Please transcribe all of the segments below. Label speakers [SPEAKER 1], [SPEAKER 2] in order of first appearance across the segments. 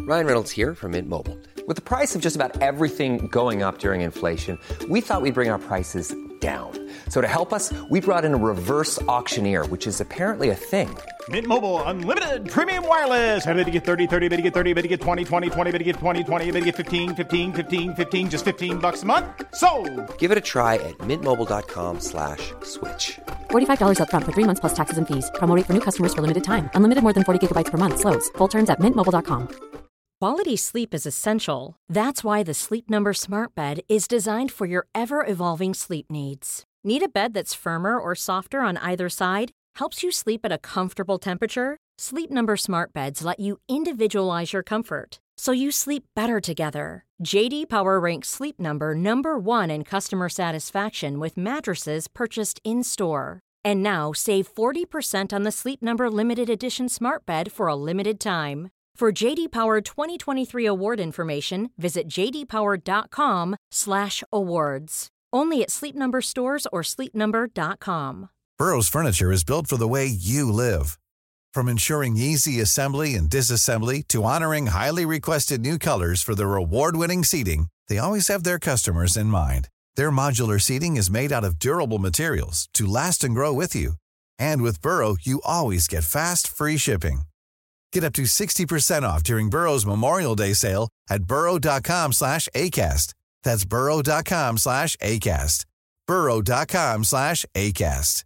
[SPEAKER 1] Ryan Reynolds here from Mint Mobile. With the price of just about everything going up during inflation, we thought we'd bring our prices down. So to help us, we brought in a reverse auctioneer, which is apparently a thing.
[SPEAKER 2] Mint Mobile Unlimited Premium Wireless. How to get 30, 30, bit to get 30, bit to get 20, 20, 20, bit to get 20, 20, bit to get 15, 15, 15, 15, just $15 a month? Sold!
[SPEAKER 1] Give it a try at mintmobile.com/switch.
[SPEAKER 3] $45 up front for 3 months plus taxes and fees. Promo rate for new customers for limited time. Unlimited more than 40 gigabytes per month. Slows full terms at mintmobile.com.
[SPEAKER 4] Quality sleep is essential. That's why the Sleep Number Smart Bed is designed for your ever-evolving sleep needs. Need a bed that's firmer or softer on either side? Helps you sleep at a comfortable temperature? Sleep Number Smart Beds let you individualize your comfort, so you sleep better together. J.D. Power ranks Sleep Number number 1 in customer satisfaction with mattresses purchased in-store. And now, save 40% on the Sleep Number Limited Edition Smart Bed for a limited time. For J.D. Power 2023 award information, visit jdpower.com/awards. Only at Sleep Number stores or sleepnumber.com.
[SPEAKER 5] Burrow's furniture is built for the way you live. From ensuring easy assembly and disassembly to honoring highly requested new colors for their award-winning seating, they always have their customers in mind. Their modular seating is made out of durable materials to last and grow with you. And with Burrow, you always get fast, free shipping. Get up to 60% off during Burrow's Memorial Day sale at burrow.com/ACAST. That's burrow.com/ACAST. burrow.com/ACAST.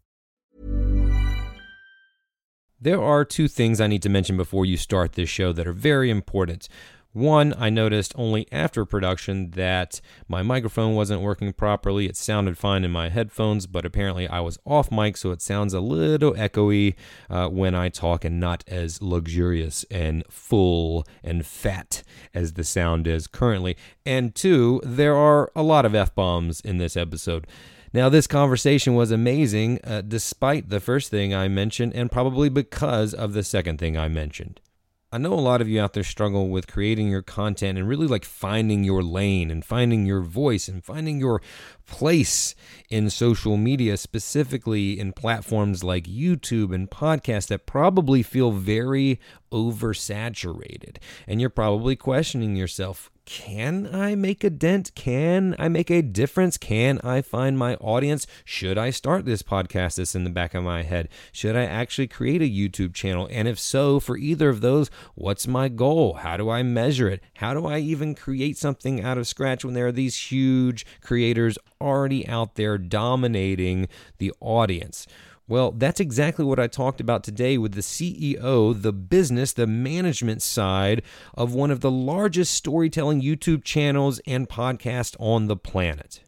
[SPEAKER 6] There are two things I need to mention before you start this show that are very important. One, I noticed only after production that my microphone wasn't working properly. It sounded fine in my headphones, but apparently I was off mic, so it sounds a little echoey when I talk and not as luxurious and full and fat as the sound is currently. And two, there are a lot of F-bombs in this episode. Now, this conversation was amazing despite the first thing I mentioned and probably because of the second thing I mentioned. I know a lot of you out there struggle with creating your content and really like finding your lane and finding your voice and finding your place in social media, specifically in platforms like YouTube and podcasts that probably feel very oversaturated. And you're probably questioning yourself, can I make a dent? Can I make a difference? Can I find my audience? Should I start this podcast that's in the back of my head? Should I actually create a YouTube channel? And if so, for either of those, what's my goal? How do I measure it? How do I even create something out of scratch when there are these huge creators already out there dominating the audience? Well, that's exactly what I talked about today with the CEO, the business, the management side of one of the largest storytelling YouTube channels and podcasts on the planet.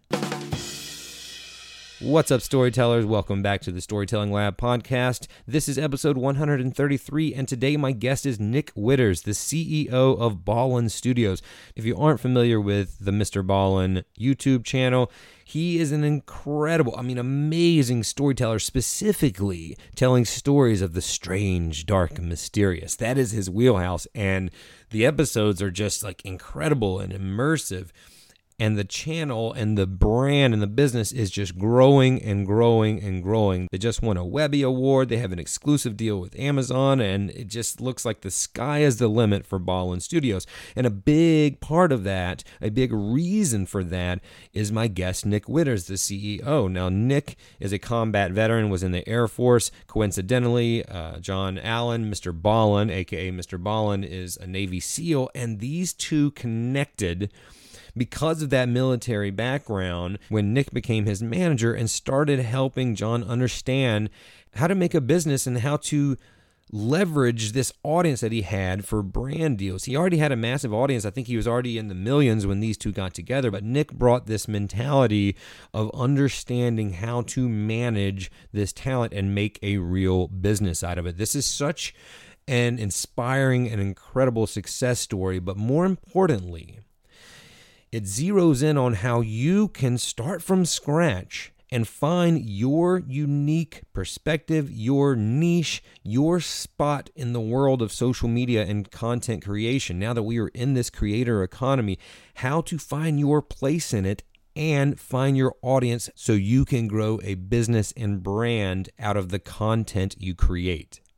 [SPEAKER 6] What's up, storytellers? Welcome back to the Storytelling Lab podcast. This is episode 133, and today my guest is Nick Witters, the CEO of Ballen Studios. If you aren't familiar with the Mr. Ballen YouTube channel, he is an incredible, amazing storyteller, specifically telling stories of the strange, dark, and mysterious. That is his wheelhouse, and the episodes are just like incredible and immersive. And the channel and the brand and the business is just growing and growing and growing. They just won a Webby Award. They have an exclusive deal with Amazon, and it just looks like the sky is the limit for Ballen Studios. And a big part of that, a big reason for that, is my guest, Nick Witters, the CEO. Now, Nick is a combat veteran, was in the Air Force. Coincidentally, John Allen, Mr. Ballen, a.k.a. Mr. Ballen, is a Navy SEAL, and these two connected because of that military background when Nick became his manager and started helping John understand how to make a business and how to leverage this audience that he had for brand deals. He already had a massive audience. I think he was already in the millions when these two got together, but Nick brought this mentality of understanding how to manage this talent and make a real business out of it. This is such an inspiring and incredible success story, but more importantly, it zeroes in on how you can start from scratch and find your unique perspective, your niche, your spot in the world of social media and content creation. Now that we are in this creator economy, how to find your place in it and find your audience so you can grow a business and brand out of the content you create.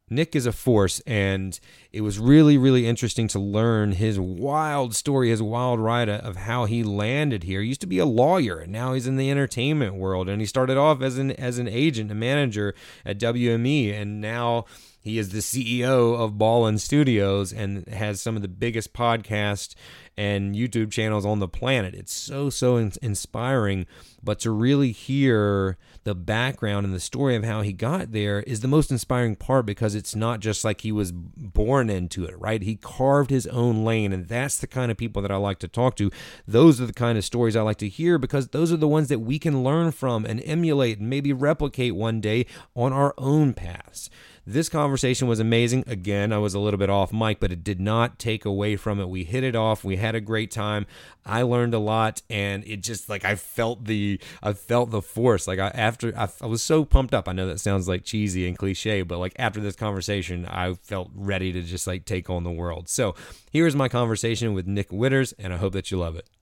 [SPEAKER 6] Nick is a force, and it was really, really interesting to learn his wild story, his wild ride of how he landed here. He used to be a lawyer, and now he's in the entertainment world, and he started off as an agent, a manager at WME, and now he is the CEO of Ballin Studios and has some of the biggest podcasts and YouTube channels on the planet. It's so inspiring, but to really hear the background and the story of how he got there is the most inspiring part, because it's not just like he was born into it, right? He carved his own lane, and that's the kind of people that I like to talk to. Those are the kind of stories I like to hear, because those are the ones that we can learn from and emulate and maybe replicate one day on our own paths. This conversation was amazing. Again, I was a little bit off mic, but it did not take away from it. We hit it off. We had a great time. I learned a lot, and it just like I felt the force. Like I was so pumped up. I know that sounds like cheesy and cliche, but like after this conversation, I felt ready to just like take on the world. So here's my conversation with Nick Witters, and I hope that you love it.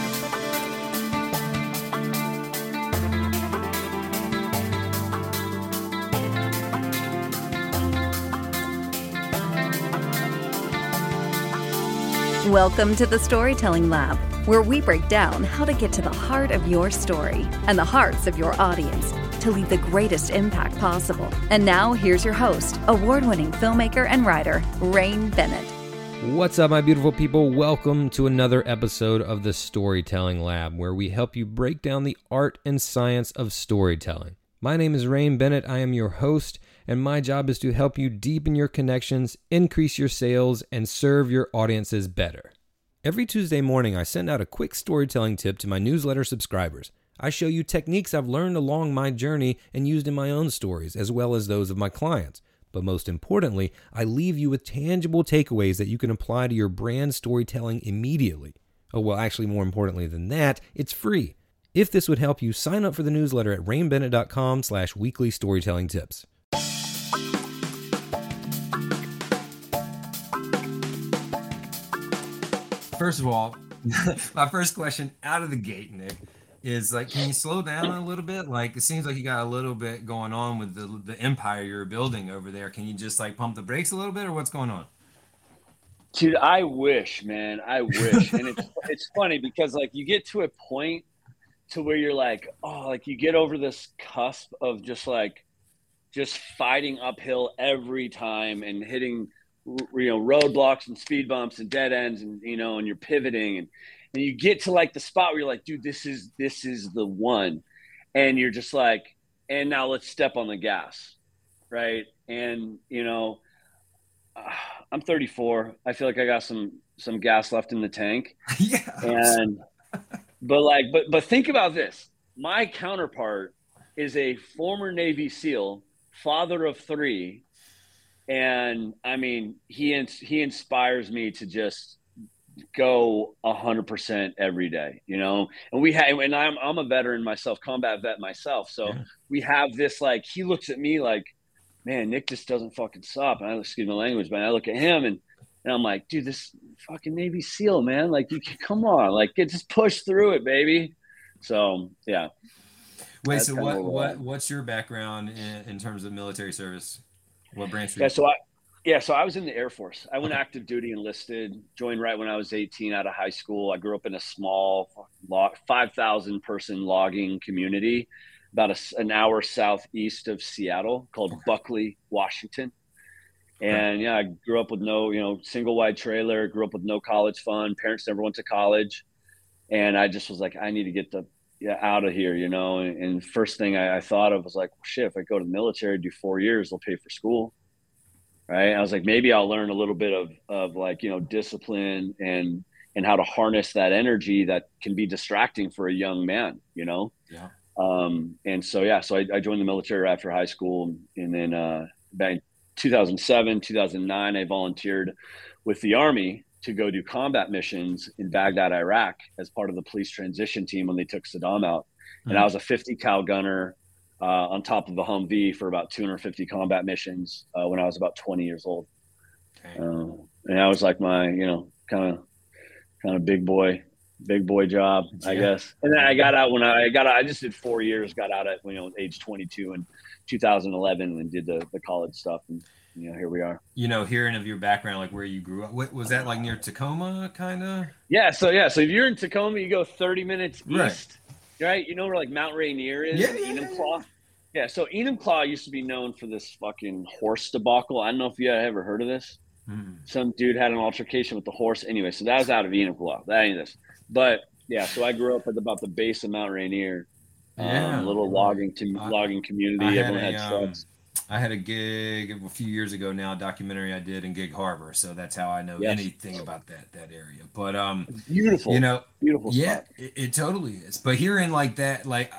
[SPEAKER 7] Welcome to the Storytelling Lab, where we break down how to get to the heart of your story and the hearts of your audience to leave the greatest impact possible. And now, here's your host, award-winning filmmaker and writer, Rain Bennett.
[SPEAKER 6] What's up, my beautiful people? Welcome to another episode of the Storytelling Lab, where we help you break down the art and science of storytelling. My name is Rain Bennett. I am your host, and my job is to help you deepen your connections, increase your sales, and serve your audiences better. Every Tuesday morning, I send out a quick storytelling tip to my newsletter subscribers. I show you techniques I've learned along my journey and used in my own stories, as well as those of my clients. But most importantly, I leave you with tangible takeaways that you can apply to your brand storytelling immediately. Oh, well, actually, more importantly than that, it's free. If this would help you, sign up for the newsletter at rainbennett.com/weekly storytelling tips. First of all, my first question out of the gate, Nick, is like, can you slow down a little bit? Like, it seems like you got a little bit going on with the empire you're building over there. Can you just like pump the brakes a little bit, or what's going on?
[SPEAKER 8] Dude, I wish, man. I wish. And it's funny because like you get to a point to where you're like, oh, like you get over this cusp of just fighting uphill every time and hitting, roadblocks and speed bumps and dead ends, and and you're pivoting, and you get to like the spot where you're like, dude, this is the one, and you're just like, and now let's step on the gas, right? And I'm 34. I feel like I got some gas left in the tank. Yeah. But think about this. My counterpart is a former Navy SEAL, father of 3. And I mean, he inspires me to just go 100% every day, and and I'm a veteran myself, combat vet myself. So yeah. We have this, like, he looks at me like, man, Nick just doesn't fucking stop. And excuse my language, but I look at him and I'm like, dude, this fucking Navy SEAL, man, like, you can, come on, like, just push through it, baby. So, yeah.
[SPEAKER 6] Wait, so what's your background in terms of military service? What branch?
[SPEAKER 8] So I was in the Air Force. I went active duty, enlisted, joined right when I was 18 out of high school. I grew up in a small 5,000 person logging community about an hour southeast of Seattle called Buckley, Washington. And yeah, I grew up with no, single wide trailer, grew up with no college fund. Parents never went to college. And I just was like, I need to get out of here, and first thing I thought of was like, well, shit, if I go to the military, do 4 years, they'll pay for school. Right. I was like, maybe I'll learn a little bit of like, discipline and how to harness that energy that can be distracting for a young man, Yeah. And so I joined the military after high school. And then back in 2007, 2009, I volunteered with the Army to go do combat missions in Baghdad, Iraq, as part of the police transition team when they took Saddam out. Mm-hmm. And I was a 50 cal gunner on top of a Humvee for about 250 combat missions when I was about 20 years old. And I was like my, kind of big boy job, I guess. And then I got out I just did 4 years, got out at, age 22 in 2011 and did the college stuff. And here we are.
[SPEAKER 6] Hearing of your background, like where you grew up, what was that, like near Tacoma, kind of?
[SPEAKER 8] Yeah. So if you're in Tacoma, you go 30 minutes east, right? You know where like Mount Rainier is, Enumclaw. Yeah. So Enumclaw used to be known for this fucking horse debacle. I don't know if you ever heard of this. Some dude had an altercation with the horse. Anyway, so that was out of Enumclaw. That ain't this. But yeah, so I grew up at about the base of Mount Rainier. Little logging community. Everyone had trucks.
[SPEAKER 6] I had a gig a few years ago now, a documentary I did in Gig Harbor, so that's how I know anything about that area. But
[SPEAKER 8] beautiful, beautiful.
[SPEAKER 6] Yeah,
[SPEAKER 8] spot.
[SPEAKER 6] it totally is. But hearing like that, like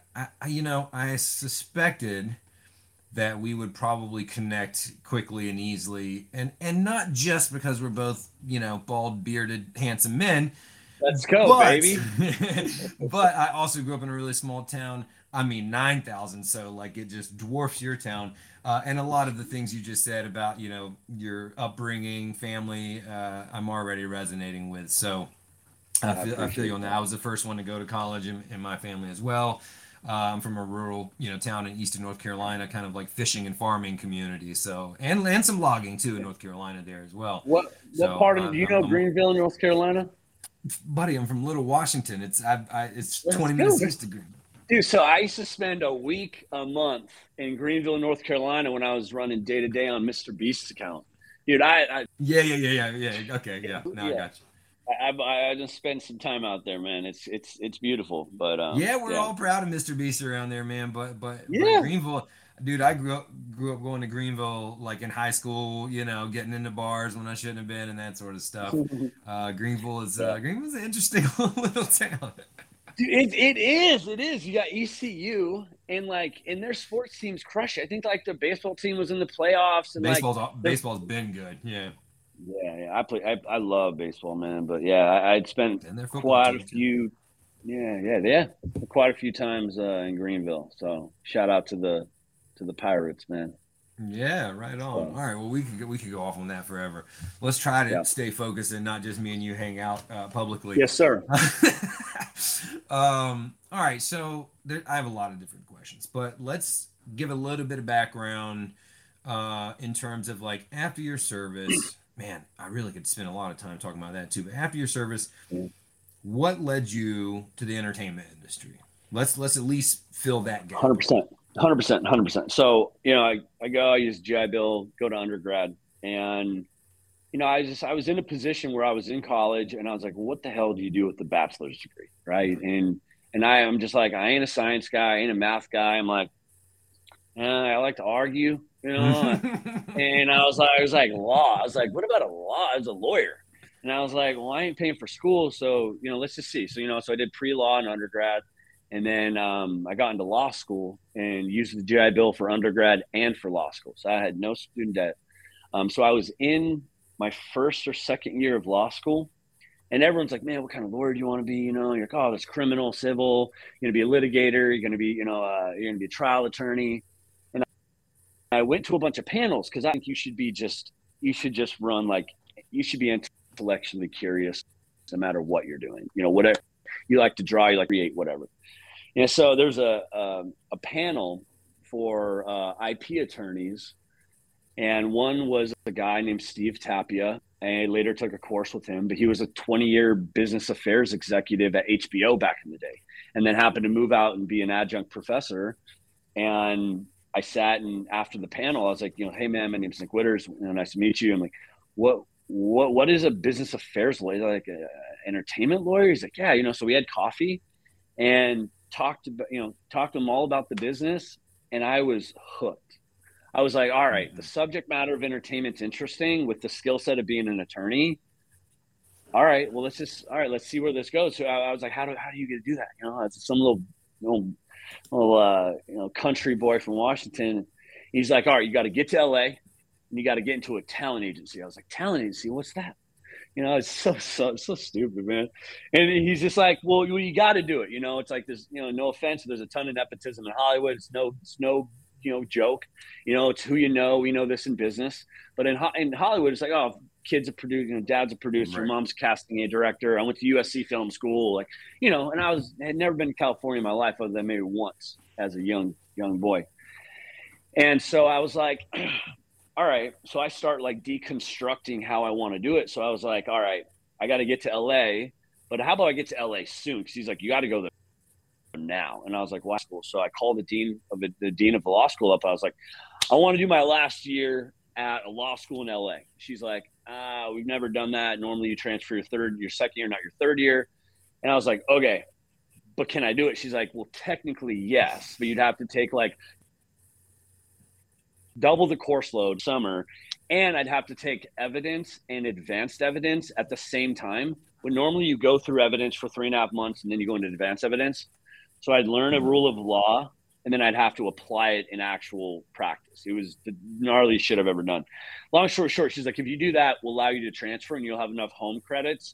[SPEAKER 6] I suspected that we would probably connect quickly and easily, and not just because we're both bald, bearded, handsome men.
[SPEAKER 8] Let's go, baby.
[SPEAKER 6] But I also grew up in a really small town. I mean, 9,000, so like it just dwarfs your town. And a lot of the things you just said about, your upbringing, family, I'm already resonating with. So I feel you on that. I was the first one to go to college in my family as well. I'm from a rural, town in eastern North Carolina, kind of like fishing and farming community. So, and some logging too in North Carolina there as well.
[SPEAKER 8] What part of, do you know Greenville, North Carolina?
[SPEAKER 6] Buddy, I'm from Little Washington. It's 20 minutes east of Greenville.
[SPEAKER 8] Dude, so I used to spend a week a month in Greenville, North Carolina when I was running day to day on Mr. Beast's account. Dude,
[SPEAKER 6] yeah. Okay, yeah. Now I got you.
[SPEAKER 8] I just spent some time out there, man. It's beautiful, but
[SPEAKER 6] we're all proud of Mr. Beast around there, man. But Greenville, dude, I grew up going to Greenville like in high school, getting into bars when I shouldn't have been and that sort of stuff. Greenville's an interesting little town.
[SPEAKER 8] Dude, it is. You got ECU and their sports teams crush it. I think like their baseball team was in the playoffs and
[SPEAKER 6] baseball's been good. Yeah.
[SPEAKER 8] Yeah. I love baseball, man. But yeah, I'd spent quite a few times in Greenville. So shout out to the Pirates, man.
[SPEAKER 6] Yeah, right on. All right, well, we could go off on that forever. Let's try to stay focused and not just me and you hang out publicly.
[SPEAKER 8] Yes, sir.
[SPEAKER 6] All right, so I have a lot of different questions, but let's give a little bit of background in terms of like after your service. Man, I really could spend a lot of time talking about that too. But after your service, what led you to the entertainment industry? Let's at least fill that gap.
[SPEAKER 8] 100%. So, I use GI Bill, go to undergrad, and, I was in a position where I was in college and I was like, well, what the hell do you do with the bachelor's degree? Right. And I'm just like, I ain't a science guy, I ain't a math guy. I'm like, I like to argue, and I was like, law. I was like, what about a law? I was a lawyer. And I was like, well, I ain't paying for school. So, let's just see. So, so I did pre-law in undergrad. And then I got into law school and used the GI Bill for undergrad and for law school. So I had no student debt. So I was in my first or second year of law school. And everyone's like, man, what kind of lawyer do you want to be? You're like, oh, it's criminal, civil. You're going to be a litigator. You're going to be, you're going to be a trial attorney. And I went to a bunch of panels because I think you should just run you should be intellectually curious no matter what you're doing. Whatever you like to draw, you like to create, whatever. And so there's a panel for IP attorneys, and one was a guy named Steve Tapia, and I later took a course with him, but he was a 20-year business affairs executive at HBO back in the day, and then happened to move out and be an adjunct professor. And I sat, and after the panel, I was like, hey man, my name's Nick Witters, nice to meet you. I'm like, what is a business affairs lawyer? Like an entertainment lawyer? He's like, yeah, so we had coffee and talked to them all about the business, and I was hooked. I was like, all right, the subject matter of entertainment's interesting with the skill set of being an attorney. All right, well, let's see where this goes. So I was like, how do you get to do that? It's some little country boy from Washington. He's like, all right, you got to get to LA and you got to get into a talent agency. I was like, talent agency? What's that? It's so stupid, man. And he's just like, well, you got to do it. It's like there's, no offense, there's a ton of nepotism in Hollywood. It's no joke. It's who we know this in business. But in Hollywood, it's like, oh, kids are producing, dad's a producer, right. Mom's casting a director. I went to USC Film School, and I had never been to California in my life other than maybe once as a young boy. And so I was like, all right. So I start like deconstructing how I want to do it. So I was like, all right, I got to get to LA, but how about I get to LA soon? Cause he's like, you got to go there now. And I was like, why school? So I called the dean of the law school up. I was like, I want to do my last year at a law school in LA. She's like, we've never done that. Normally you transfer your second year, not your third year. And I was like, okay, but can I do it? She's like, well, technically yes, but you'd have to take like double the course load summer, and I'd have to take evidence and advanced evidence at the same time. When normally you go through evidence for 3.5 months and then you go into advanced evidence. So I'd learn a rule of law and then I'd have to apply it in actual practice. It was the gnarliest shit I've ever done. Long story short, she's like, if you do that, we'll allow you to transfer and you'll have enough home credits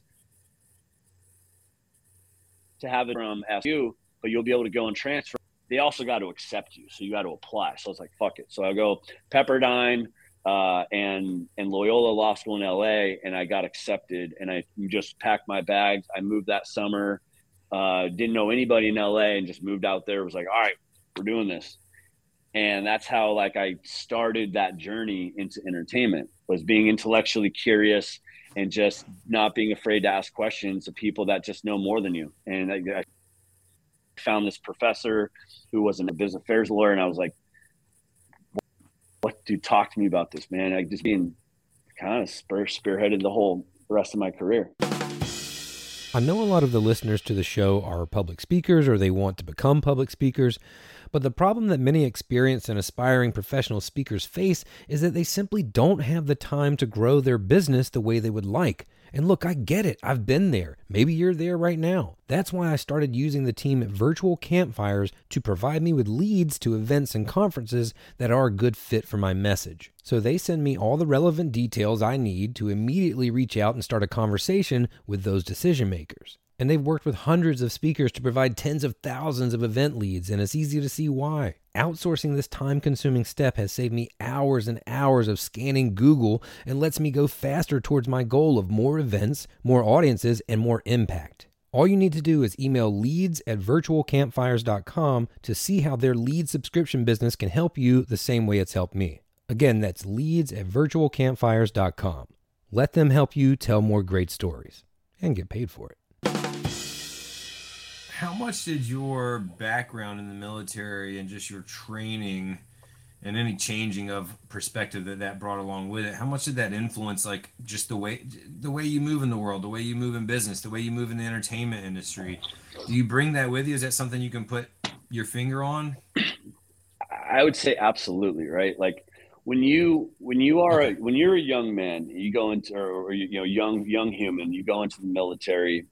[SPEAKER 8] to have it from SU, but you'll be able to go and transfer. They also got to accept you. So you got to apply. So I was like, fuck it. So I go Pepperdine and Loyola Law School in LA, and I got accepted, and I just packed my bags. I moved that summer, didn't know anybody in LA, and just moved out there. It was like, all right, we're doing this. And that's how like I started that journey into entertainment, was being intellectually curious and just not being afraid to ask questions of people that just know more than you. And I found this professor who was a business affairs lawyer, and I was like, what, dude, talk to me about this, man. I just being kind of spearheaded the rest of my career.
[SPEAKER 6] I know a lot of the listeners to the show are public speakers or they want to become public speakers, but the problem that many experienced and aspiring professional speakers face is that they simply don't have the time to grow their business the way they would like. And look, I get it. I've been there. Maybe you're there right now. That's why I started using the team at Virtual Campfires to provide me with leads to events and conferences that are a good fit for my message. So they send me all the relevant details I need to immediately reach out and start a conversation with those decision makers. And they've worked with hundreds of speakers to provide tens of thousands of event leads, and it's easy to see why. Outsourcing this time-consuming step has saved me hours and hours of scanning Google and lets me go faster towards my goal of more events, more audiences, and more impact. All you need to do is email leads@virtualcampfires.com to see how their lead subscription business can help you the same way it's helped me. Again, that's leads@virtualcampfires.com. Let them help you tell more great stories and get paid for it.
[SPEAKER 9] How much did your background in the military and just your training and any changing of perspective that brought along with it, how much did that influence like just the way you move in the world, the way you move in business, the way you move in the entertainment industry? Do you bring that with you? Is that something you can put your finger on?
[SPEAKER 8] I would say absolutely, right? Like when you're a young man, you go into, or young human, you go into the military,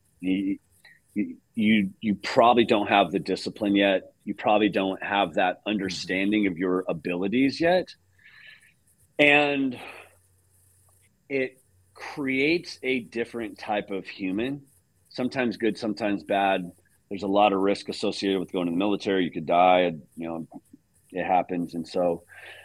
[SPEAKER 8] you probably don't have the discipline yet. You probably don't have that understanding of your abilities yet. And it creates a different type of human, sometimes good, sometimes bad. There's a lot of risk associated with going to the military. You could die, it happens. And so,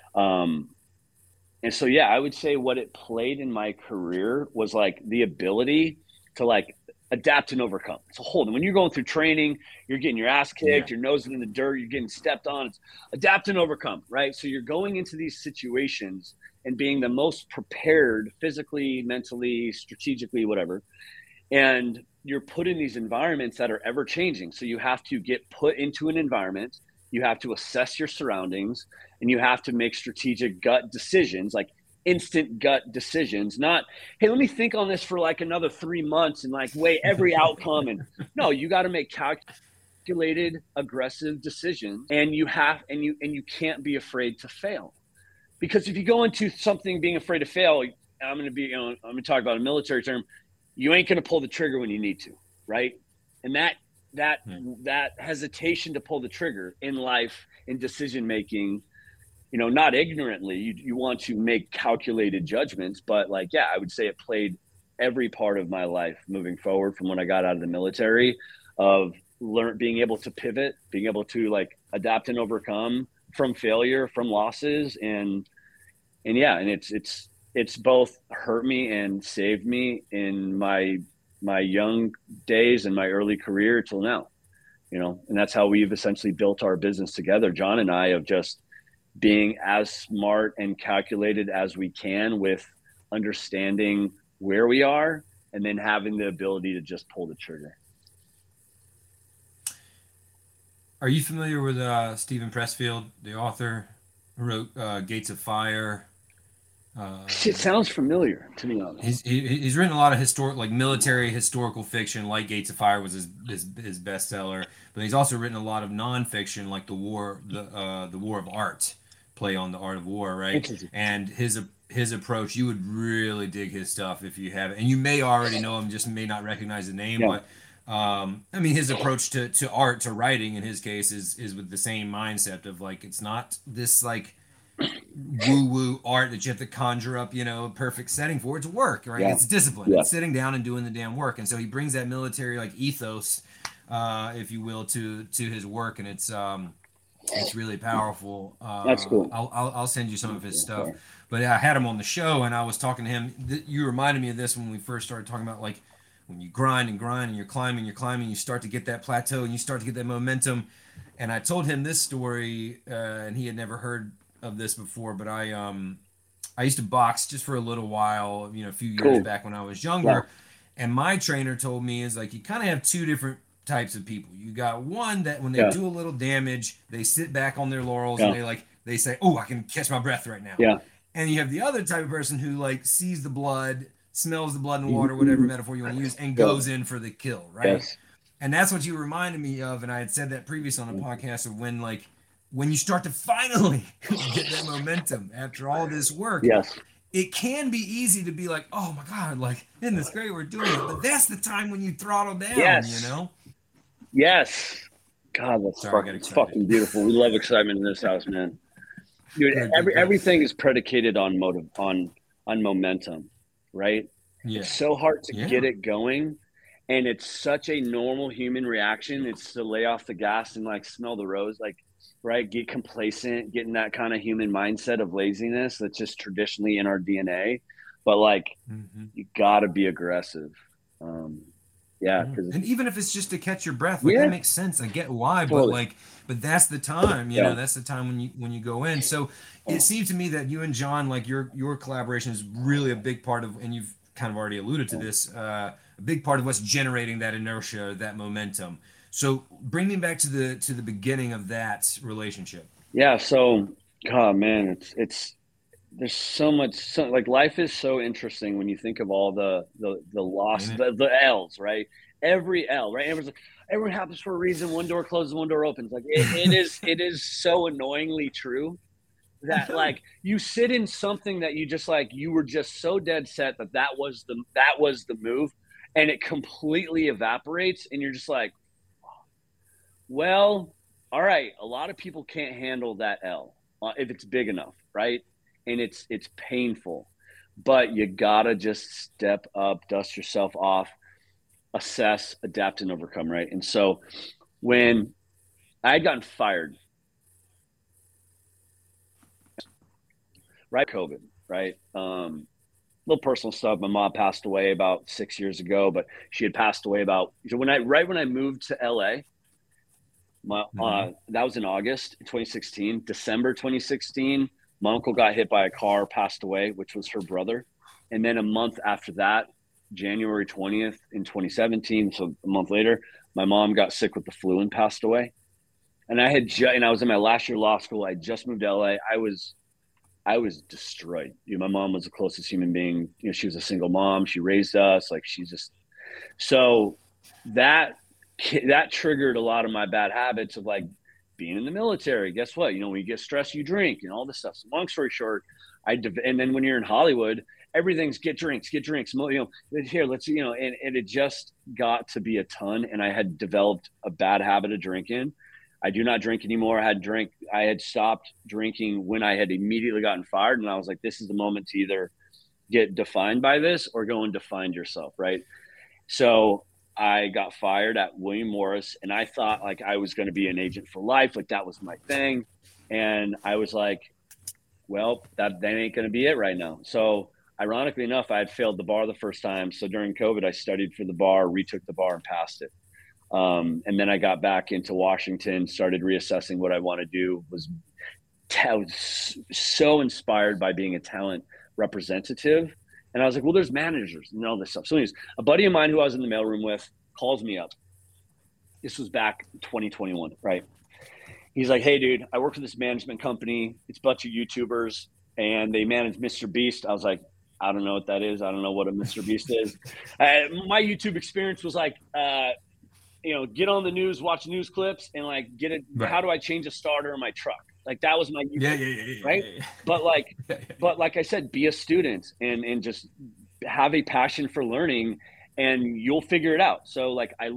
[SPEAKER 8] yeah, I would say what it played in my career was like the ability to like adapt and overcome. It's a whole, when you're going through training, you're getting your ass kicked, you're nosing in the dirt, you're getting stepped on. It's adapt and overcome, right? So you're going into these situations and being the most prepared physically, mentally, strategically, whatever. And you're put in these environments that are ever changing. So you have to get put into an environment, you have to assess your surroundings, and you have to make strategic gut decisions, like instant gut decisions, not, hey, let me think on this for like another 3 months and like weigh every outcome. And no, you got to make calculated, aggressive decisions, and you can't be afraid to fail. Because if you go into something being afraid to fail, I'm going to talk about a military term, you ain't going to pull the trigger when you need to, right? And that hesitation to pull the trigger in life, in decision making, not ignorantly, you want to make calculated judgments, but like, yeah, I would say it played every part of my life moving forward from when I got out of the military, of being able to pivot, being able to like adapt and overcome from failure, from losses. And it's both hurt me and saved me in my young days and my early career till now, and that's how we've essentially built our business together. John and I have just, being as smart and calculated as we can with understanding where we are, and then having the ability to just pull the trigger.
[SPEAKER 9] Are you familiar with Stephen Pressfield, the author who wrote Gates of Fire?
[SPEAKER 8] It sounds familiar, to be honest.
[SPEAKER 9] He's written a lot of military historical fiction, like Gates of Fire was his bestseller. But he's also written a lot of nonfiction, like the War of Art, play on the art of war, right? And his approach, you would really dig his stuff if you have it. And you may already know him, just may not recognize the name,
[SPEAKER 8] Yeah.
[SPEAKER 9] but his approach to art, to writing in his case is with the same mindset of like, it's not this like woo art that you have to conjure up, a perfect setting for. It's work, right?
[SPEAKER 8] Yeah.
[SPEAKER 9] It's discipline.
[SPEAKER 8] Yeah.
[SPEAKER 9] It's sitting down and doing the damn work. And so he brings that military like ethos, if you will, to his work, and it's really powerful.
[SPEAKER 8] That's cool.
[SPEAKER 9] I'll send you some of his stuff. But I had him on the show, and I was talking to him. You reminded me of this when we first started talking about like when you grind and you're climbing, you start to get that plateau and you start to get that momentum. And I told him this story, and he had never heard of this before, but I used to box just for a little while, a few years back when I was younger.
[SPEAKER 8] Yeah.
[SPEAKER 9] And my trainer told me is like, you kind of have two different types of people. You got one that when they do a little damage, they sit back on their laurels and they say, oh, I can catch my breath right now.
[SPEAKER 8] Yeah.
[SPEAKER 9] And you have the other type of person who like sees the blood, smells the blood and water, whatever metaphor you want to use, and goes in for the kill, right?
[SPEAKER 8] Yes.
[SPEAKER 9] And that's what you reminded me of, and I had said that previous on the podcast, of when you start to finally get that momentum after all this work.
[SPEAKER 8] Yes.
[SPEAKER 9] It can be easy to be like, oh my God, like, isn't this great? We're doing it. But that's the time when you throttle down,
[SPEAKER 8] Yes. God, that's fucking beautiful. We love excitement in this house, man. Dude, everything is predicated on momentum, right?
[SPEAKER 9] Yeah.
[SPEAKER 8] It's so hard to get it going, and it's such a normal human reaction. It's to lay off the gas and like smell the rose, like, right? Get complacent, get in that kind of human mindset of laziness that's just traditionally in our DNA. But like, you gotta be aggressive.
[SPEAKER 9] And even if it's just to catch your breath, like that makes sense. I get why, but that's the time, you know, that's the time when you go in. So it seemed to me that you and John, like your collaboration is really a big part of, and you've kind of already alluded to this, a big part of what's generating that inertia, that momentum. So bring me back to the beginning of that relationship.
[SPEAKER 8] Yeah. So, God, man, it's there's so much, like life is so interesting when you think of all the loss, the L's, right? Every L, right? Everyone happens for a reason. One door closes, one door opens. Like it is so annoyingly true that like you sit in something that you just like, you were just so dead set that was the move, and it completely evaporates. And you're just like, well, all right. A lot of people can't handle that L if it's big enough, right? And it's painful, but you gotta just step up, dust yourself off, assess, adapt, and overcome, right? And so when I had gotten fired, right, COVID, right? Little personal stuff. My mom passed away about 6 years ago, but she had passed away when I moved to LA. That was in August 2016. December 2016. My uncle got hit by a car, passed away, which was her brother. And then a month after that, January 20th in 2017, so a month later, my mom got sick with the flu and passed away. And I was in my last year of law school. I just moved to LA. I was destroyed. My mom was the closest human being. She was a single mom. She raised us. Like so that triggered a lot of my bad habits of like being in the military. Guess what? When you get stressed, you drink and all this stuff. So long story short, and then when you're in Hollywood, everything's get drinks. Here, let's, and it just got to be a ton. And I had developed a bad habit of drinking. I do not drink anymore. I had stopped drinking when I had immediately gotten fired. And I was like, this is the moment to either get defined by this or go and define yourself. Right. So I got fired at William Morris, and I thought like I was going to be an agent for life. Like that was my thing. And I was like, well, that ain't going to be it right now. So ironically enough, I had failed the bar the first time. So during COVID, I studied for the bar, retook the bar, and passed it. And then I got back into Washington, started reassessing what I want to do, was I was so inspired by being a talent representative. And I was like, well, there's managers and all this stuff. So anyways, a buddy of mine who I was in the mailroom with calls me up. This was back in 2021, right? He's like, hey, dude, I work for this management company. It's a bunch of YouTubers, and they manage Mr. Beast. I was like, I don't know what that is. I don't know what a Mr. Beast is. My YouTube experience was like, get on the news, watch news clips, and like get it. Right. How do I change a starter in my truck? Like that was my YouTube, right? Yeah. But like I said, be a student and just have a passion for learning, and you'll figure it out. So like I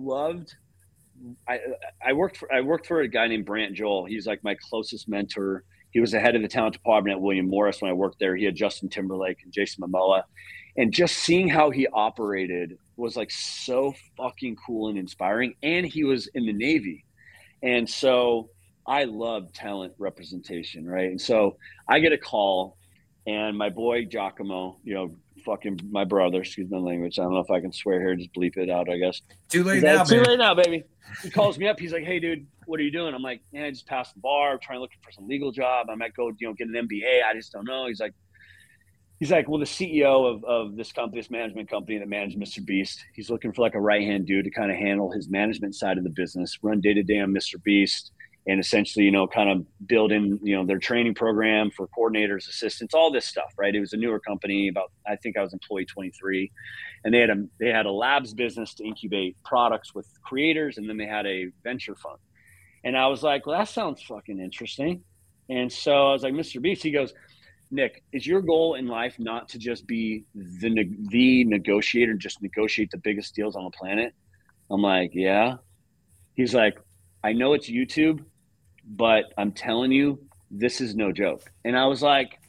[SPEAKER 8] worked for a guy named Brant Joel. He's like my closest mentor. He was the head of the talent department at William Morris when I worked there. He had Justin Timberlake and Jason Momoa, and just seeing how he operated was like so fucking cool and inspiring. And he was in the Navy, and so I love talent representation, right? And so I get a call, and my boy Giacomo, fucking my brother, excuse my language. I don't know if I can swear here. Just bleep it out, I guess.
[SPEAKER 9] Too late now,
[SPEAKER 8] Too late now, baby. He calls me up. He's like, hey, dude, what are you doing? I'm like, I just passed the bar. I'm trying to look for some legal job. I might go, get an MBA. I just don't know. He's like, well, the CEO of this company, this management company that managed Mr. Beast, he's looking for like a right-hand dude to kind of handle his management side of the business, run day-to-day on Mr. Beast, and essentially, kind of build in, their training program for coordinators, assistants, all this stuff, right? It was a newer company. I think I was employee 23, and they had a labs business to incubate products with creators, and then they had a venture fund. And I was like, well, that sounds fucking interesting. And so I was like, Mr. Beast, he goes, Nick, is your goal in life not to just be the negotiator, just negotiate the biggest deals on the planet? I'm like, yeah. He's like, I know it's YouTube, but I'm telling you, this is no joke. And I was like,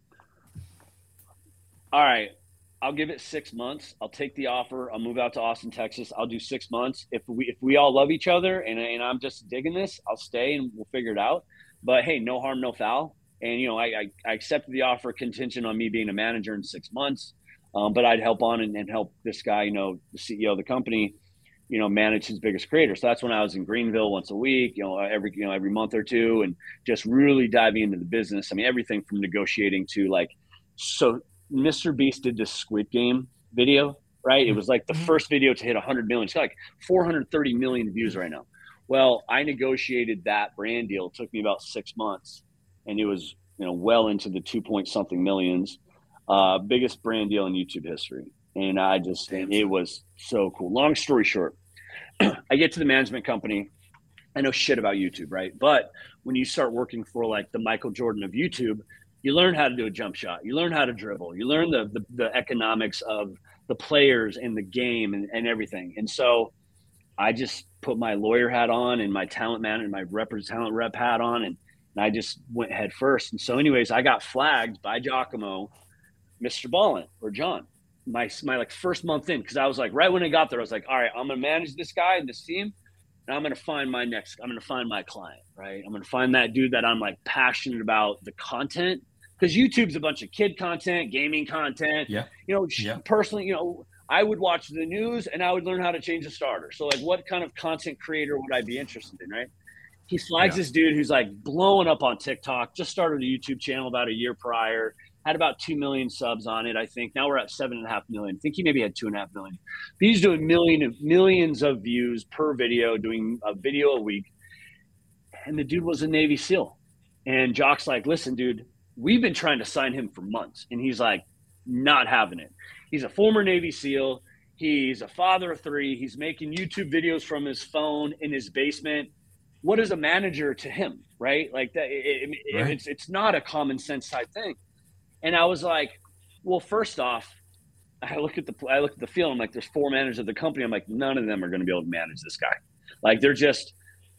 [SPEAKER 8] all right, I'll give it 6 months. I'll take the offer. I'll move out to Austin, Texas. I'll do 6 months. If we all love each other and I'm just digging this, I'll stay and we'll figure it out. But hey, no harm, no foul. And, I accepted the offer contingent on me being a manager in 6 months. But I'd help on and help this guy, the CEO of the company, manage his biggest creator. So that's when I was in Greenville once a week, every month or two, and just really diving into the business. I mean, everything from negotiating to so Mr. Beast did this Squid Game video, right? It was like the first video to hit 100 million. It's got like 430 million views right now. Well, I negotiated that brand deal. It took me about 6 months, and it was, well into the 2-point-something millions, biggest brand deal in YouTube history. And it was so cool. Long story short, I get to the management company. I know shit about YouTube, right? But when you start working for like the Michael Jordan of YouTube, you learn how to do a jump shot. You learn how to dribble. You learn the economics of the players in the game and everything. And so I just put my lawyer hat on and my talent rep hat on, and I just went head first. And so anyways, I got flagged by Giacomo, Mr. Ballin, or John, my like first month in, because I was like, right when I got there, I was like, all right, I'm going to manage this guy and this team, and I'm going to find my client, right? I'm going to find that dude that I'm like passionate about the content, because YouTube's a bunch of kid content, gaming content. Yeah. Personally, I would watch the news and I would learn how to change a starter. So like, what kind of content creator would I be interested in, right? He flags this dude who's like blowing up on TikTok, just started a YouTube channel about a year prior, had about 2 million subs on it, I think. Now we're at 7.5 million. I think he maybe had 2.5 million. But he's doing millions of views per video, doing a video a week. And the dude was a Navy SEAL. And Jock's like, listen, dude, we've been trying to sign him for months. And he's like, not having it. He's a former Navy SEAL. He's a father of 3. He's making YouTube videos from his phone in his basement. What is a manager to him, right? Like that, right. It's not a common sense type thing. And I was like, well, first off, I look at the field. I'm like, there's 4 managers of the company. I'm like, none of them are going to be able to manage this guy. Like they're just,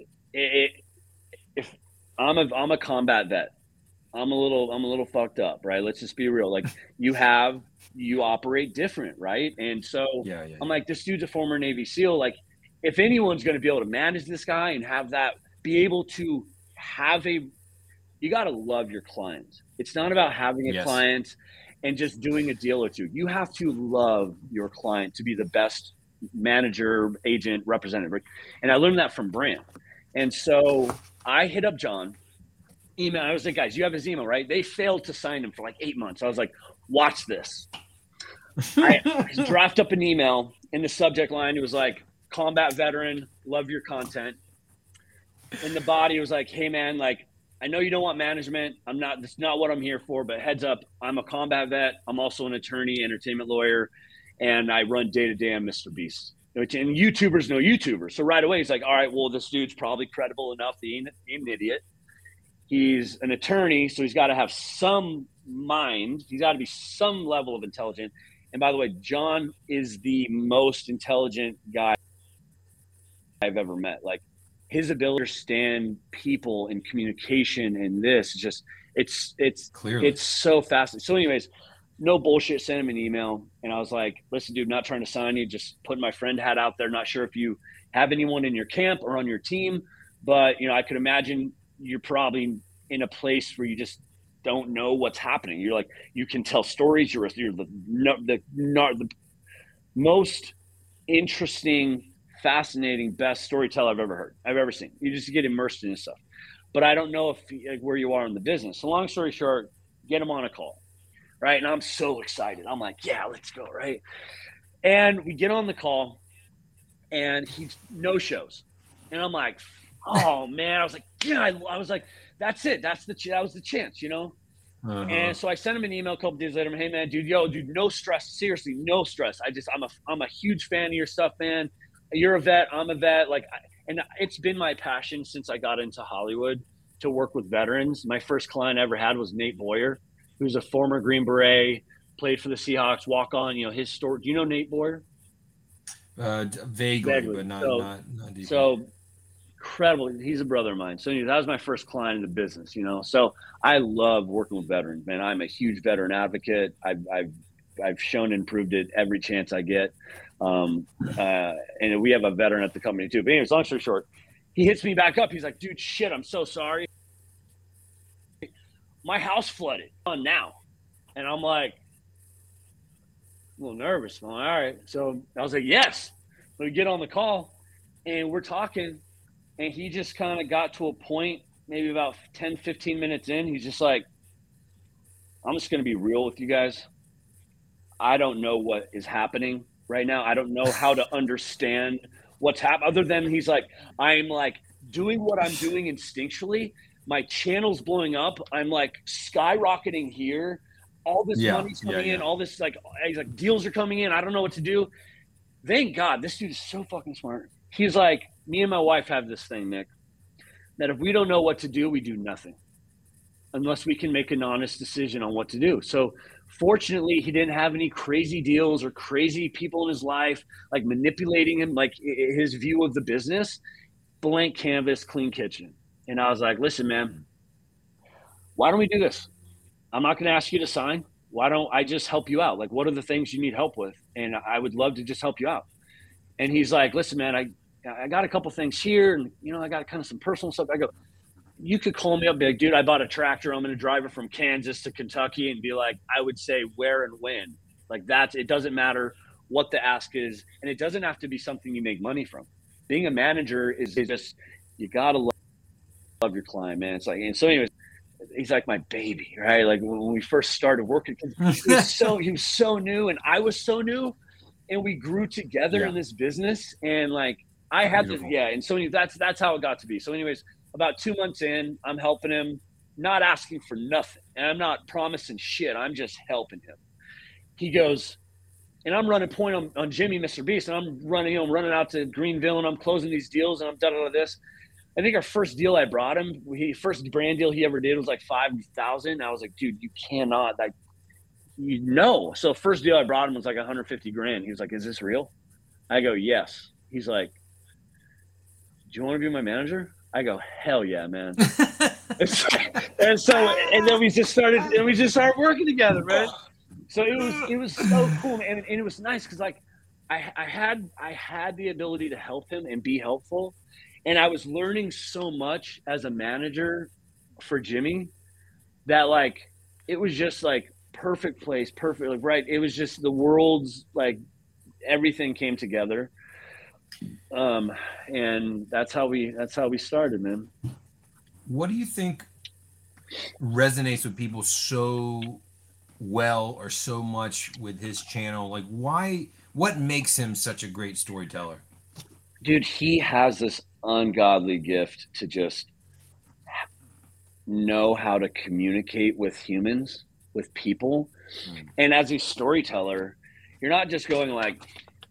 [SPEAKER 8] if I'm a combat vet, I'm a little fucked up, right? Let's just be real. Like you operate different, right? And so I'm like, this dude's a former Navy SEAL. Like if anyone's going to be able to manage this guy and have that, be able to have you got to love your clients. It's not about having a client and just doing a deal or two. You have to love your client to be the best manager, agent, representative. And I learned that from Brant. And so I hit up John email. I was like, guys, you have his email, right? They failed to sign him for like 8 months. I was like, watch this. I draft up an email in the subject line. It was like, combat veteran, love your content. In the body, it was like, hey man, like, I know you don't want management. That's not what I'm here for, but heads up, I'm a combat vet. I'm also an attorney, entertainment lawyer, and I run day-to-day on Mr. Beast. And YouTubers know YouTubers. So right away, he's like, all right, well, this dude's probably credible enough. He ain't an idiot. He's an attorney, so he's got to have some mind. He's got to be some level of intelligence. And by the way, John is the most intelligent guy I've ever met. Like, his ability to understand people and communication and this, just it's
[SPEAKER 9] Clearly.
[SPEAKER 8] It's so fascinating. So anyways, no bullshit, sent him an email. And I was like, listen, dude, not trying to sign you, just putting my friend hat out there. Not sure if you have anyone in your camp or on your team, but I could imagine you're probably in a place where you just don't know what's happening. You're like, you can tell stories. You're the most interesting, fascinating, best storyteller I've ever seen. You just get immersed in this stuff. But I don't know if where you are in the business. So long story short, get him on a call, right? And I'm so excited. I'm like, yeah, let's go, right? And we get on the call, and he no shows, and I'm like, oh man, I was like, yeah, I was like, that's it, that was the chance, And so I sent him an email a couple days later. Hey man, dude, no stress, seriously, no stress. I'm a huge fan of your stuff, man. You're a vet, I'm a vet, and it's been my passion since I got into Hollywood to work with veterans. My first client I ever had was Nate Boyer, who's a former Green Beret, played for the Seahawks, walk on, his story. Do you know Nate Boyer?
[SPEAKER 9] Vaguely, but not deeply.
[SPEAKER 8] So incredible. He's a brother of mine. So that was my first client in the business, So I love working with veterans, man. I'm a huge veteran advocate. I've shown and proved it every chance I get. And we have a veteran at the company too. But anyways, long story short, he hits me back up. He's like, dude, shit, I'm so sorry. My house flooded on now. And I'm like, a little nervous. I'm like, all right. So I was like, yes. So we get on the call and we're talking, and he just kind of got to a point, maybe about 10, 15 minutes in. He's just like, I'm just going to be real with you guys. I don't know what is happening right now. I don't know how to understand what's happening, other than he's like, I'm like doing what I'm doing instinctually. My channel's blowing up. I'm like skyrocketing here. All this money's coming in. All this he's like, deals are coming in. I don't know what to do. Thank God, this dude is so fucking smart. He's like, me and my wife have this thing, Nick, that if we don't know what to do, we do nothing unless we can make an honest decision on what to do. So fortunately, he didn't have any crazy deals or crazy people in his life, like manipulating him, like his view of the business. Blank canvas, clean kitchen. And I was like, listen, man, why don't we do this? I'm not going to ask you to sign. Why don't I just help you out? Like, what are the things you need help with? And I would love to just help you out. And he's like, listen, man, I got a couple things here, and I got kind of some personal stuff. I go, you could call me up, be like, dude, I bought a tractor. I'm going to drive it from Kansas to Kentucky, and be like, I would say where and when. Like, it doesn't matter what the ask is, and it doesn't have to be something you make money from. Being a manager is just, you got to love your client, man. It's like, and so anyways, he's like my baby, right? Like when we first started working, he was so new, and I was so new, and we grew together in this business. And like, I had to, and so that's how it got to be. So anyways, about 2 months in, I'm helping him, not asking for nothing, and I'm not promising shit. I'm just helping him. He goes, and I'm running point on Jimmy, Mr. Beast, and I'm running out to Greenville, and I'm closing these deals, and I'm done this. I think our first deal I brought him, first brand deal he ever did was like $5,000. I was like, dude, you cannot, So first deal I brought him was like $150,000. He was like, is this real? I go, yes. He's like, do you want to be my manager? I go, hell yeah, man. and then we just started working together, man. So it was so cool, man. And it was nice because like I had the ability to help him and be helpful. And I was learning so much as a manager for Jimmy that like, it was just like perfect place, perfect, like, right. It was just the world's like, everything came together. And that's how we started, man.
[SPEAKER 9] What do you think resonates with people so well or so much with his channel? Like, what makes him such a great storyteller?
[SPEAKER 8] Dude, he has this ungodly gift to just know how to communicate with humans, with people. And as a storyteller, you're not just going like,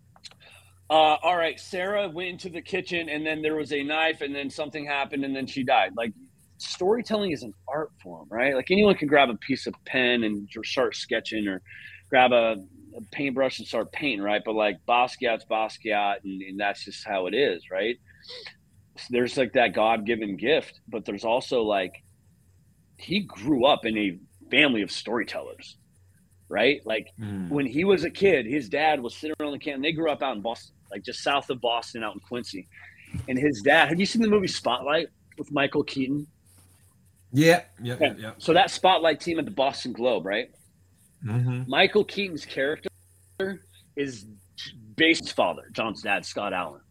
[SPEAKER 8] all right, Sarah went into the kitchen and then there was a knife and then something happened and then she died. Like, storytelling is an art form, right? Like, anyone can grab a piece of pen and start sketching, or grab a paintbrush and start painting, right? But like, Basquiat's Basquiat, and that's just how it is, right? So there's like that God-given gift, but there's also like, he grew up in a family of storytellers, right? Like, when he was a kid, his dad was sitting around the camp. They grew up out in Boston, like just south of Boston, out in Quincy. And his dad, have you seen the movie Spotlight with Michael Keaton?
[SPEAKER 9] Yeah.
[SPEAKER 8] So that Spotlight team at the Boston Globe, right? Michael Keaton's character is based on his father, John's dad, Scott Allen.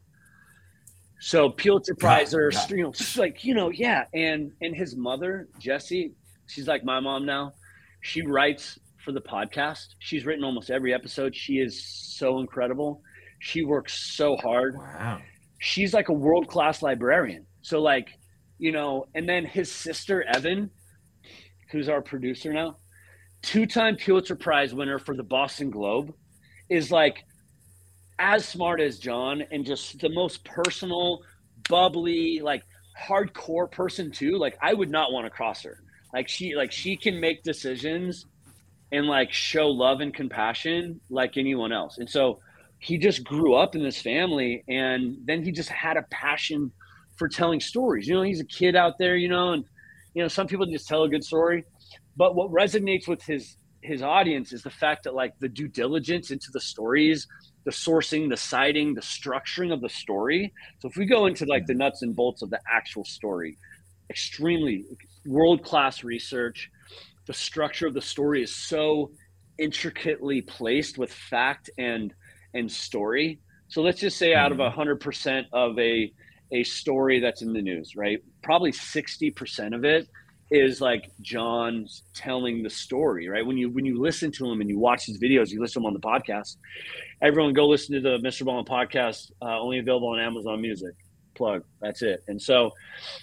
[SPEAKER 8] So Pulitzer Prizer, yeah. And his mother, Jessie, she's like my mom now. She writes for the podcast. She's written almost every episode. She is so incredible. She works so hard.
[SPEAKER 9] Wow.
[SPEAKER 8] She's like a world-class librarian. So like, and then his sister, Evan, who's our producer now, 2-time Pulitzer Prize winner for the Boston Globe, is like as smart as John, and just the most personal, bubbly, like hardcore person too. Like, I would not want to cross her. Like, she can make decisions and like show love and compassion like anyone else. And so he just grew up in this family, and then he just had a passion for telling stories. He's a kid out there, and some people just tell a good story, but what resonates with his audience is the fact that like the due diligence into the stories, the sourcing, the citing, the structuring of the story. So if we go into like the nuts and bolts of the actual story, extremely world-class research. The structure of the story is so intricately placed with fact and story. So let's just say out of 100% of a story that's in the news, right? Probably 60% of it is like John's telling the story, right? When you listen to him and you watch his videos, you listen to him on the podcast. Everyone go listen to the Mr. Ballin podcast, only available on Amazon Music. Plug. That's it. And so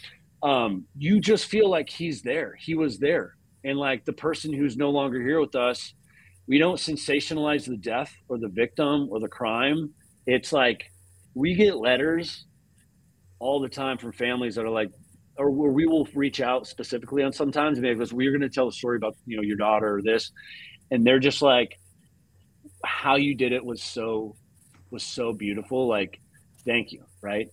[SPEAKER 8] you just feel like he's there. He was there. And like the person who's no longer here with us, we don't sensationalize the death or the victim or the crime. It's like we get letters all the time from families that are like, or where we will reach out specifically on sometimes, because we're going to tell a story about, your daughter or this. And they're just like, how you did it was so beautiful. Like, thank you. Right.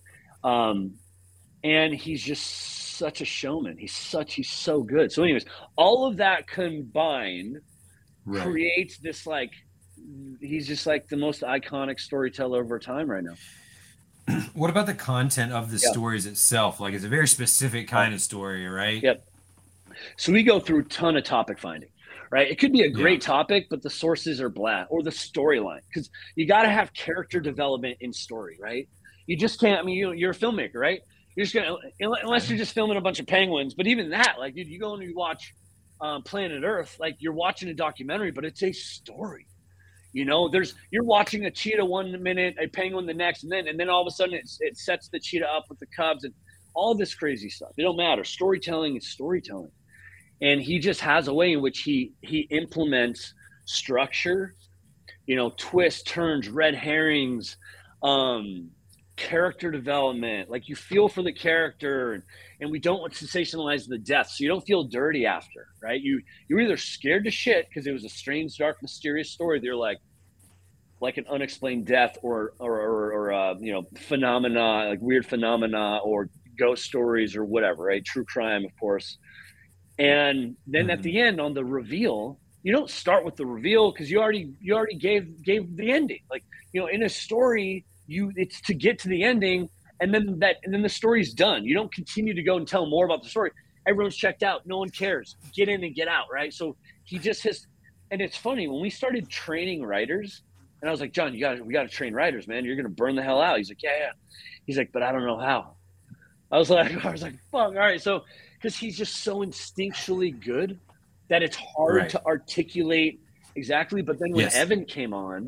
[SPEAKER 8] And he's just such a showman. He's so good. So anyways, all of that combined creates this, like, he's just like the most iconic storyteller over time right now.
[SPEAKER 9] What about the content of the stories itself? Like, it's a very specific kind of story, right?
[SPEAKER 8] Yep. So we go through a ton of topic finding, right? It could be a great topic, but the sources are blah, or the storyline, because you got to have character development in story, right? You just can't, you're a filmmaker, right? You're just going to, unless you're just filming a bunch of penguins, but even that, like, dude, you go and you watch Planet Earth, like you're watching a documentary, but it's a story. You're watching a cheetah 1 minute, a penguin the next, and then all of a sudden it sets the cheetah up with the cubs and all this crazy stuff. It don't matter. Storytelling is storytelling. And he just has a way in which he implements structure, twists, turns, red herrings, character development. Like, you feel for the character, and we don't want to sensationalize the death, so you don't feel dirty after, right? You're either scared to shit because it was a strange, dark, mysterious story. They're like an unexplained death or phenomena, like weird phenomena or ghost stories or whatever, right? True crime, of course. And then at the end, on the reveal, you don't start with the reveal because you already gave the ending. Like, in a story, it's to get to the ending, and then the story's done. You don't continue to go and tell more about the story. Everyone's checked out. No one cares. Get in and get out, right? So he just has, and it's funny, when we started training writers, and I was like, John, we got to train writers, man. You're going to burn the hell out. He's like, yeah. He's like, but I don't know how. I was like, fuck. All right. So because he's just so instinctually good that it's hard to articulate exactly. But then when Evan came on,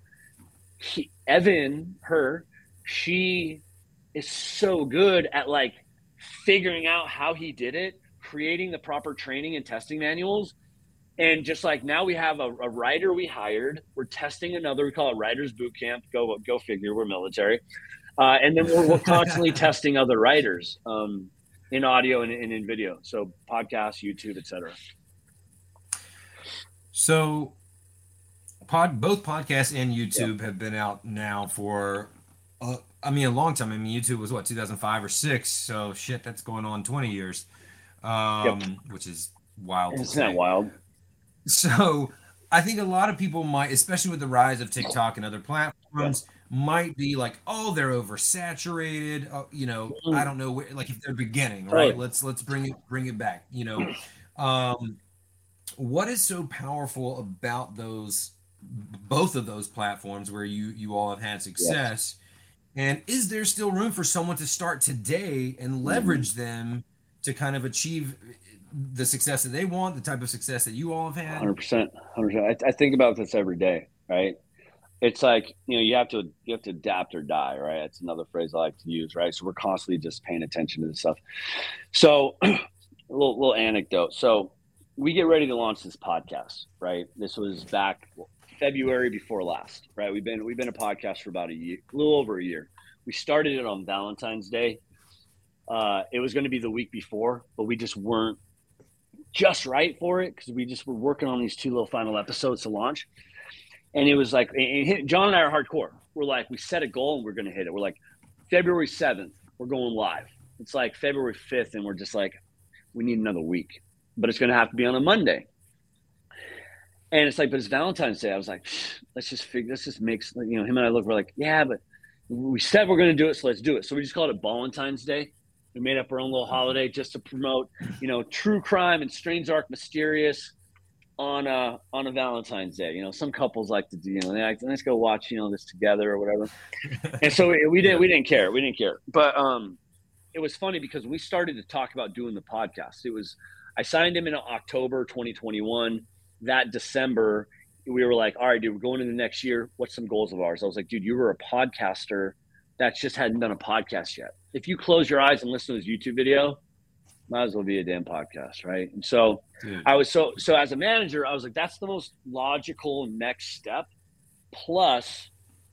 [SPEAKER 8] she is so good at like figuring out how he did it, creating the proper training and testing manuals. And just like now we have a writer we hired, we're testing another, we call it Writers Boot Camp. Go figure, we're military. And then we're constantly testing other writers in audio and in video. So podcasts, YouTube, etc.
[SPEAKER 9] So both podcasts and YouTube have been out now for a long time. I mean, YouTube was what, 2005 or 6? So shit, that's going on 20 years, which is wild.
[SPEAKER 8] Isn't that wild?
[SPEAKER 9] So I think a lot of people might, especially with the rise of TikTok and other platforms, might be like, oh, they're oversaturated. I don't know where, like if they're beginning, right? Let's bring it back. What is so powerful about both of those platforms where you all have had success? And is there still room for someone to start today and leverage them to kind of achieve the success that they want, the type of success that you all have had?
[SPEAKER 8] 100%. I think about this every day, right? It's like, you have to adapt or die, right? That's another phrase I like to use, right? So we're constantly just paying attention to this stuff. So a little anecdote. So we get ready to launch this podcast, right? This was back February before last, right? We've been a podcast for about a year, a little over a year. We started it on Valentine's Day. It was going to be the week before, but we just weren't just right for it because we just were working on these 2 little final episodes to launch. And it was like, John and I are hardcore. We're like, we set a goal and we're going to hit it. We're like, February 7th, we're going live. It's like February 5th, and we're just like, we need another week, but it's going to have to be on a Monday. And it's like, but it's Valentine's Day. I was like, let's just make, him and I look, we're like, yeah, but we said we're going to do it, so let's do it. So we just called it Valentine's Day. We made up our own little holiday just to promote, true crime and strange, dark, mysterious on a Valentine's Day. Some couples like to do, they like, let's go watch, this together or whatever. And so we didn't care. But it was funny because when we started to talk about doing the podcast, I signed him in October 2021. That December, we were like, all right, dude, we're going into the next year. What's some goals of ours? I was like, dude, you were a podcaster that just hadn't done a podcast yet. If you close your eyes and listen to his YouTube video, might as well be a damn podcast, right? And so I was so as a manager, I was like, that's the most logical next step. Plus,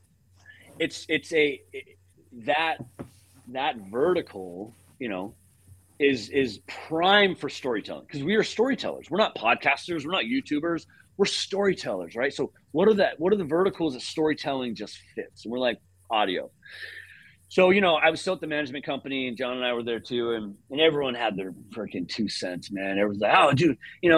[SPEAKER 8] that vertical, is prime for storytelling because we are storytellers. We're not podcasters. We're not YouTubers. We're storytellers, right? So what are the verticals that storytelling just fits? And we're like audio. So, I was still at the management company, and John and I were there too. And everyone had their freaking 2 cents, man. Everyone's like, oh, dude,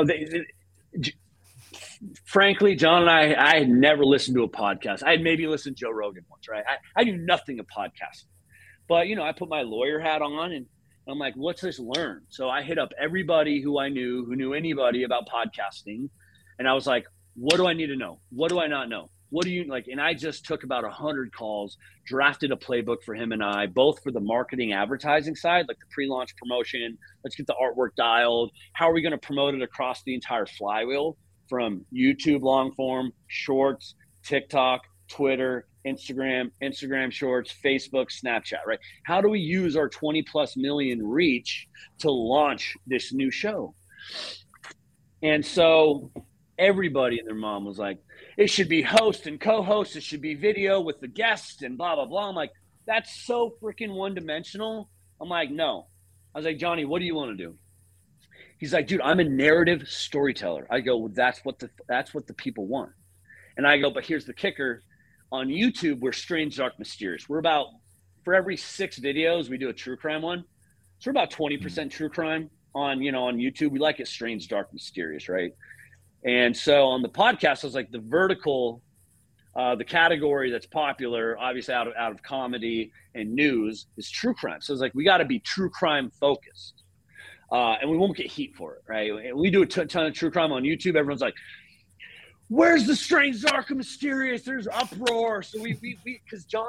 [SPEAKER 8] frankly, John and I had never listened to a podcast. I had maybe listened to Joe Rogan once, right? I knew nothing of podcasting. But, I put my lawyer hat on and I'm like, what's this learn? So I hit up everybody who I knew, who knew anybody about podcasting. And I was like, what do I need to know? What do I not know? What do you like? And I just took about 100 calls, drafted a playbook for him and I, both for the marketing advertising side, like the pre-launch promotion. Let's get the artwork dialed. How are we going to promote it across the entire flywheel from YouTube long form, shorts, TikTok, Twitter, Instagram Shorts, Facebook, Snapchat, right? How do we use our 20 plus million reach to launch this new show? And so everybody and their mom was like, it should be host and co-host. It should be video with the guest and blah, blah, blah. I'm like, that's so freaking one-dimensional. I'm like, no. I was like, Johnny, what do you want to do? He's like, dude, I'm a narrative storyteller. I go, well, that's what the people want. And I go, but here's the kicker. On YouTube, we're strange, dark, mysterious. We're about, for every 6 videos, we do a true crime one. So we're about 20% true crime on YouTube. We like it strange, dark, mysterious, right? And so on the podcast, I was like, the vertical, the category that's popular, obviously out of comedy and news, is true crime. So it's like, we got to be true crime focused. And we won't get heat for it, right? And we do a ton of true crime on YouTube. Everyone's like, where's the strange, dark, and mysterious? There's uproar. So we because John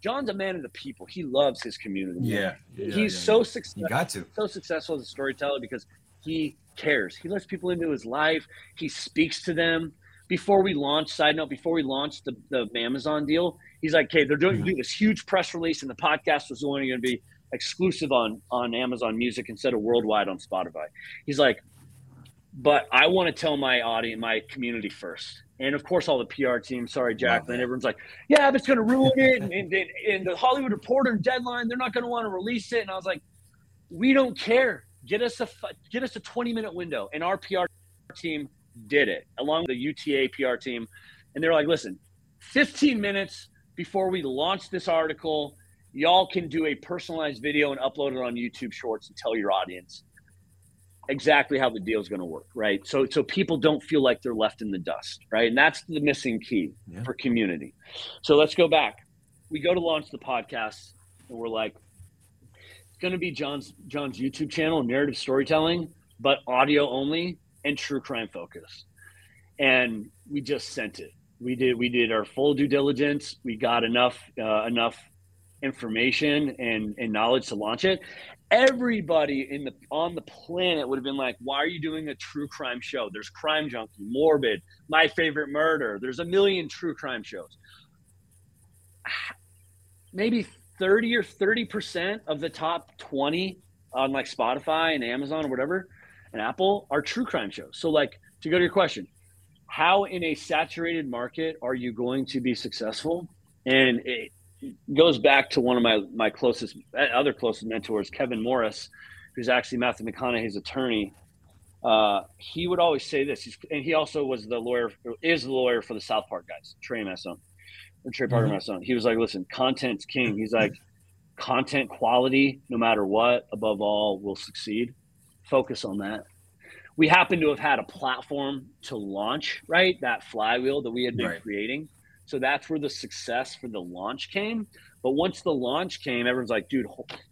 [SPEAKER 8] John's a man of the people. He loves his community. He's
[SPEAKER 9] so
[SPEAKER 8] successful.
[SPEAKER 9] You got to.
[SPEAKER 8] So successful as a storyteller because he cares. He lets people into his life. He speaks to them. Before we launched the Amazon deal, he's like, okay, they're doing this huge press release, and the podcast was only going to be exclusive on Amazon Music instead of worldwide on Spotify. He's like, but I want to tell my audience, my community first. And of course, all the PR team, sorry, Jacqueline, everyone's like, yeah, but it's going to ruin it. And the Hollywood Reporter and Deadline, they're not going to want to release it. And I was like, we don't care. Get us a 20-minute window. And our PR team did it, along with the UTA PR team. And they're like, listen, 15 minutes before we launch this article, y'all can do a personalized video and upload it on YouTube Shorts and tell your audience exactly how the deal is going to work, right? So people don't feel like they're left in the dust, right? And that's the missing key for community. So let's go back. We go to launch the podcast, and we're like, it's going to be John's YouTube channel, narrative storytelling, but audio only and true crime focused. And we just sent it. We did our full due diligence. We got enough information and knowledge to launch it. Everybody on the planet would have been like, why are you doing a true crime show? There's Crime Junkie, Morbid, My Favorite Murder. There's a million true crime shows. Maybe 30% of the top 20 on like Spotify and Amazon or whatever and Apple are true crime shows. So like, to go to your question, how in a saturated market are you going to be successful? And it goes back to one of my closest mentors, Kevin Morris, who's actually Matthew McConaughey's attorney. He would always say this, and he also is the lawyer for the South Park guys, Trey Parker Masson. He was like, listen, content's king. He's like, content quality, no matter what, above all, will succeed. Focus on that. We happen to have had a platform to launch, right? That flywheel that we had been creating. So that's where the success for the launch came. But once the launch came, everyone's like, dude,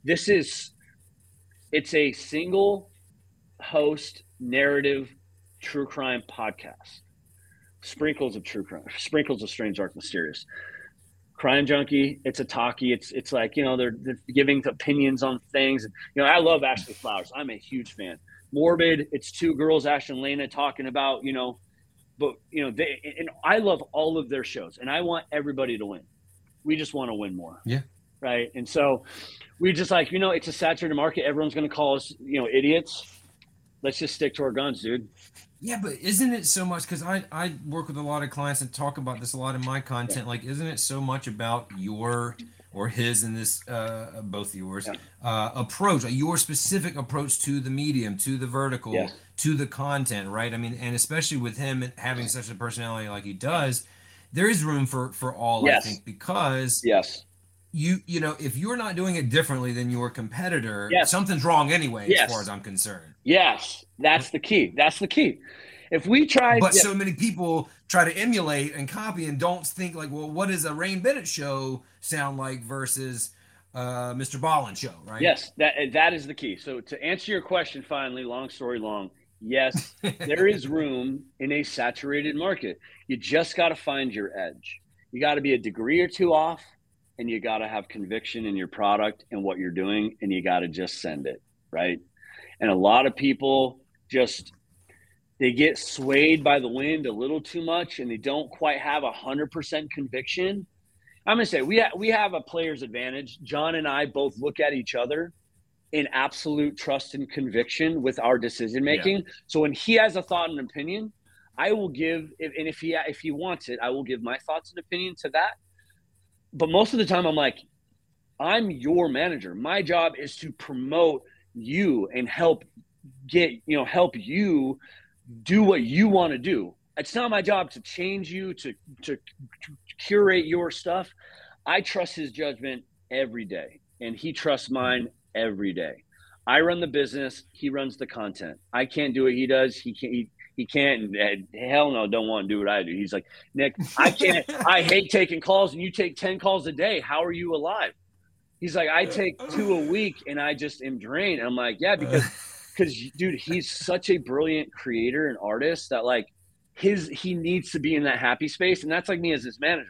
[SPEAKER 8] it's a single host narrative true crime podcast. Sprinkles of true crime, sprinkles of strange, dark, mysterious. Crime Junkie, it's a talkie. It's like, they're giving opinions on things. I love Ashley Flowers. I'm a huge fan. Morbid, it's two girls, Ash and Lena, talking about, and I love all of their shows, and I want everybody to win. We just want to win more. Yeah. Right. And so we just like, it's a saturated market. Everyone's going to call us, idiots. Let's just stick to our guns, dude.
[SPEAKER 9] Yeah, but isn't it so much, because I work with a lot of clients and talk about this a lot in my content. Like, isn't it so much about your or his in this, both yours, approach, your specific approach to the medium, to the vertical, to the content, right? I mean, and especially with him having such a personality like he does, there is room for all, I think, because if you're not doing it differently than your competitor, something's wrong anyway, as far as I'm concerned.
[SPEAKER 8] Yes, that's the key. That's the key. If we try,
[SPEAKER 9] but so many people try to emulate and copy and don't think like, well, what does a Rain Bennett show sound like versus Mr. Ballen show, right?
[SPEAKER 8] Yes, that is the key. So to answer your question, finally, long story long, yes, there is room in a saturated market. You just got to find your edge. You got to be a degree or two off, and you got to have conviction in your product and what you're doing, and you got to just send it, right? And a lot of people they get swayed by the wind a little too much, and they don't quite have 100% conviction. I'm going to say we have a player's advantage. John and I both look at each other in absolute trust and conviction with our decision making. Yeah. So when he has a thought and opinion, I will give, and if he wants it, I will give my thoughts and opinion to that. But most of the time, I'm like, I'm your manager. My job is to promote you and help you do what you want to do. It's not my job to change you, to curate your stuff. I trust his judgment every day, and he trusts mine every day. I run the business. He runs the content. I can't do what he does. He can't. Hell no, don't want to do what I do. He's like, Nick, I can't. I hate taking calls, and you take 10 calls a day. How are you alive? He's like, I take 2 a week, and I just am drained. And I'm like, yeah, because dude, he's such a brilliant creator and artist that like he needs to be in that happy space. And that's like me as his manager.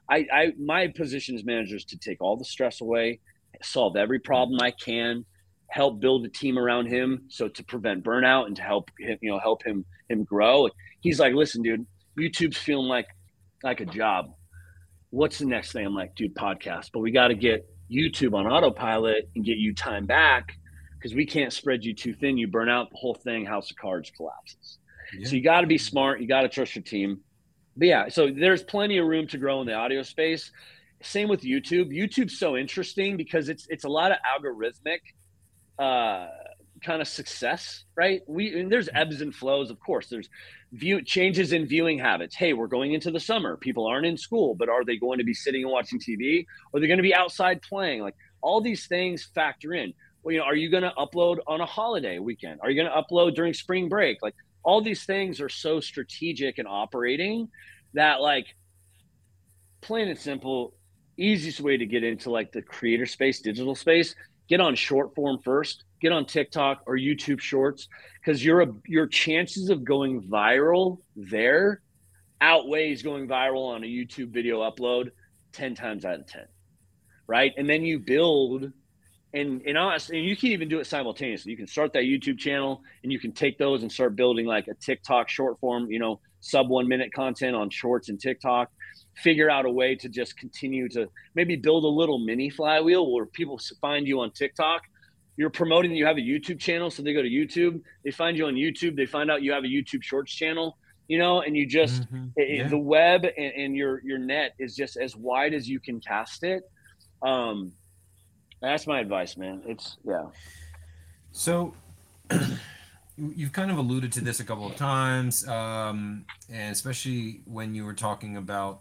[SPEAKER 8] my position as manager is to take all the stress away, solve every problem I can, help build a team around him. So to prevent burnout and to help him grow. He's like, listen, dude, YouTube's feeling like a job. What's the next thing? I'm like, dude, podcast, but we got to get YouTube on autopilot and get you time back, because we can't spread you too thin. You burn out, the whole thing, house of cards collapses. Yeah. So you got to be smart. You got to trust your team. But yeah, so there's plenty of room to grow in the audio space. Same with YouTube. YouTube's so interesting because it's a lot of algorithmic kind of success, right? And there's ebbs and flows, of course. There's changes in viewing habits. Hey, we're going into the summer. People aren't in school, but are they going to be sitting and watching TV? Or are they going to be outside playing? Like, all these things factor in. Well, are you going to upload on a holiday weekend? Are you going to upload during spring break? Like, all these things are so strategic and operating that, like, plain and simple, easiest way to get into like the creator space, digital space, get on short form first, get on TikTok or YouTube Shorts, because your chances of going viral there outweighs going viral on a YouTube video upload 10 times out of 10, right? And then you build, and you can even do it simultaneously. You can start that YouTube channel and you can take those and start building like a TikTok short form, sub 1 minute content on Shorts and TikTok. Figure out a way to just continue to maybe build a little mini flywheel where people find you on TikTok. You're promoting that you have a YouTube channel, so they go to YouTube. They find you on YouTube. They find out you have a YouTube Shorts channel, and you just the web and your net is just as wide as you can cast it. That's my advice, man.
[SPEAKER 9] So you've kind of alluded to this a couple of times, and especially when you were talking about,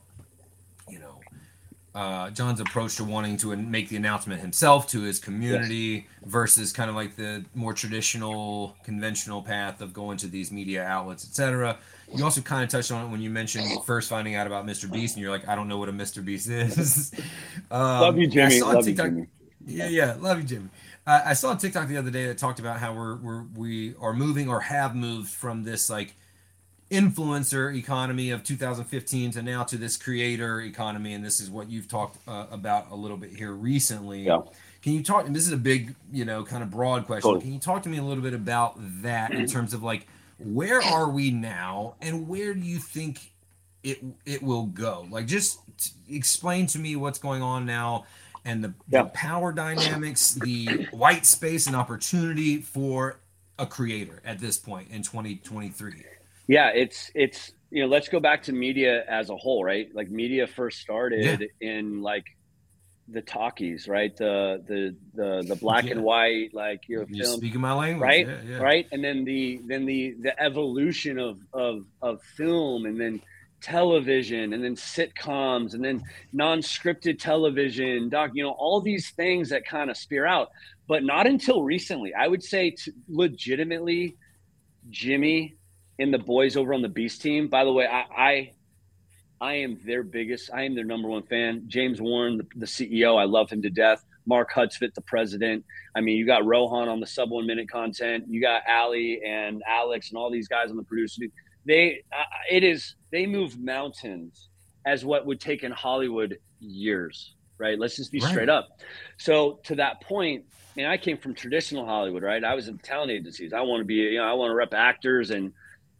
[SPEAKER 9] John's approach to wanting to make the announcement himself to his community versus kind of like the more traditional, conventional path of going to these media outlets, etc. You also kind of touched on it when you mentioned first finding out about Mr. Beast, and you're like, I don't know what a Mr. Beast is.
[SPEAKER 8] Love you, Jimmy.
[SPEAKER 9] Love you, Jimmy. Yeah, love you, Jimmy. I saw a TikTok the other day that talked about how we are moving or have moved from this like influencer economy of 2015 to now to this creator economy, and this is what you've talked about a little bit here recently.
[SPEAKER 8] Yeah.
[SPEAKER 9] Can you talk? And this is a big, kind of broad question. Totally. Can you talk to me a little bit about that in terms of like where are we now, and where do you think it will go? Like, just explain to me what's going on now. And the power dynamics, the white space and opportunity for a creator at this point in 2023.
[SPEAKER 8] Yeah, it's let's go back to media as a whole, right? Like, media first started in like the talkies, right? The black and white, like you're film,
[SPEAKER 9] speaking my language,
[SPEAKER 8] right? Right, and then the evolution of film, and then television, and then sitcoms, and then non-scripted television, all these things that kind of spear out. But not until recently, I would say, legitimately, Jimmy and the boys over on the Beast team. By the way, I am their number one fan. James Warren, the CEO, I love him to death. Mark Hudspeth, the president. I mean, you got Rohan on the sub 1 minute content. You got Ali and Alex and all these guys on the producer. They move mountains as what would take in Hollywood years, right? Let's just be straight up. So to that point, and I came from traditional Hollywood, right? I was in talent agencies. I want to be, I want to rep actors and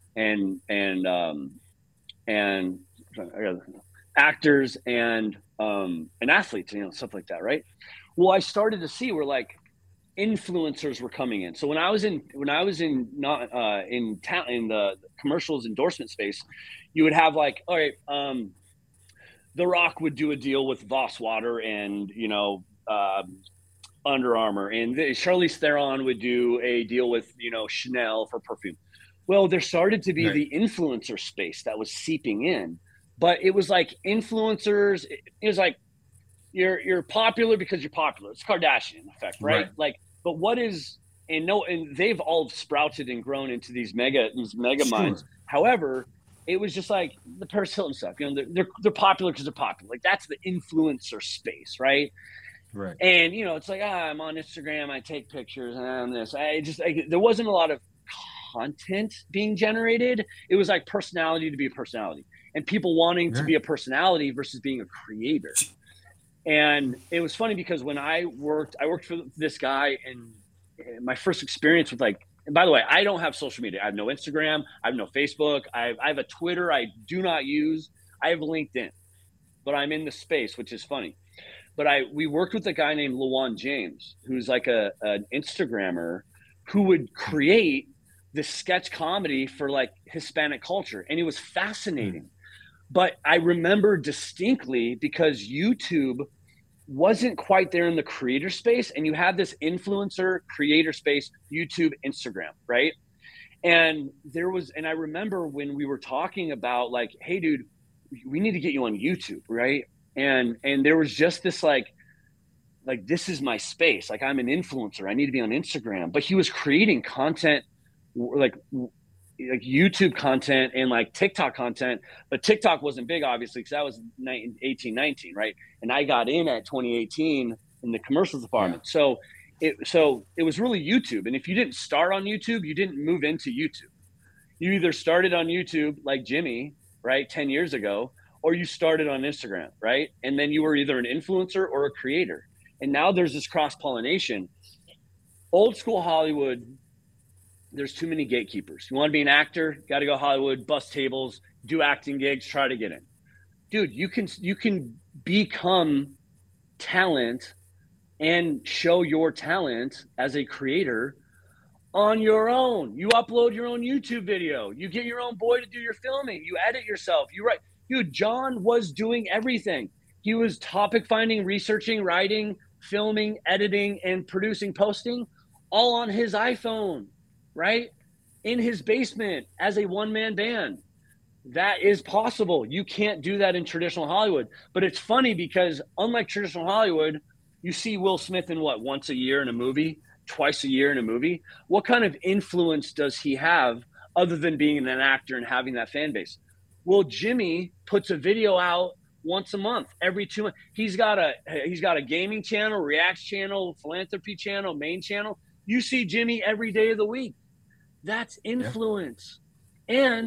[SPEAKER 8] actors and athletes, stuff like that, right? Well, I started to see where like influencers were coming in. So when I was in the commercials endorsement space, you would have like, all right, The Rock would do a deal with Voss Water and Under Armour, and Charlize Theron would do a deal with Chanel for perfume. Well, there started to be the influencer space that was seeping in, but it was like influencers. It was like you're popular because you're popular. It's Kardashian effect, right? Like, but what is and they've all sprouted and grown into these mega minds. However, it was just like the Paris Hilton stuff. They're popular because they're popular. Like, that's the influencer space, right?
[SPEAKER 9] Right.
[SPEAKER 8] And it's like, I'm on Instagram, I take pictures, and I'm this. There wasn't a lot of content being generated. It was like personality to be a personality. and people wanting to be a personality versus being a creator. And it was funny because when I worked for this guy, and my first experience with like, and by the way, I don't have social media. I have no Instagram. I have no Facebook. I have a Twitter I do not use. I have LinkedIn, but I'm in the space, which is funny. But we worked with a guy named LeJuan James, who's like an Instagrammer who would create this sketch comedy for like Hispanic culture. And it was fascinating. But I remember distinctly because YouTube wasn't quite there in the creator space, and you had this influencer creator space, YouTube, Instagram, right? And I remember when we were talking about like, hey dude, we need to get you on YouTube, right? And there was just this like this is my space. Like, I'm an influencer. I need to be on Instagram. But he was creating content like YouTube content and like TikTok content, but TikTok wasn't big, obviously, because that was 19, right? And I got in at 2018 in the commercials department. So it was really YouTube. And if you didn't start on YouTube, you didn't move into YouTube. You either started on YouTube like Jimmy, right, 10 years ago, or you started on Instagram, right? And then you were either an influencer or a creator. And now there's this cross-pollination. Old school Hollywood, there's too many gatekeepers. You want to be an actor, got to go Hollywood, bust tables, do acting gigs, try to get in. Dude, you can become talent and show your talent as a creator on your own. You upload your own YouTube video. You get your own boy to do your filming. You edit yourself. You write. Dude, John was doing everything. He was topic finding, researching, writing, filming, editing, and producing, posting all on his iPhone. Right? In his basement as a one-man band. That is possible. You can't do that in traditional Hollywood. But it's funny because unlike traditional Hollywood, you see Will Smith in what, once a year in a movie, twice a year in a movie. What kind of influence does he have other than being an actor and having that fan base? Well, Jimmy puts a video out once a month, every 2 months. He's got a gaming channel, reacts channel, philanthropy channel, main channel. You see Jimmy every day of the week. That's influence. And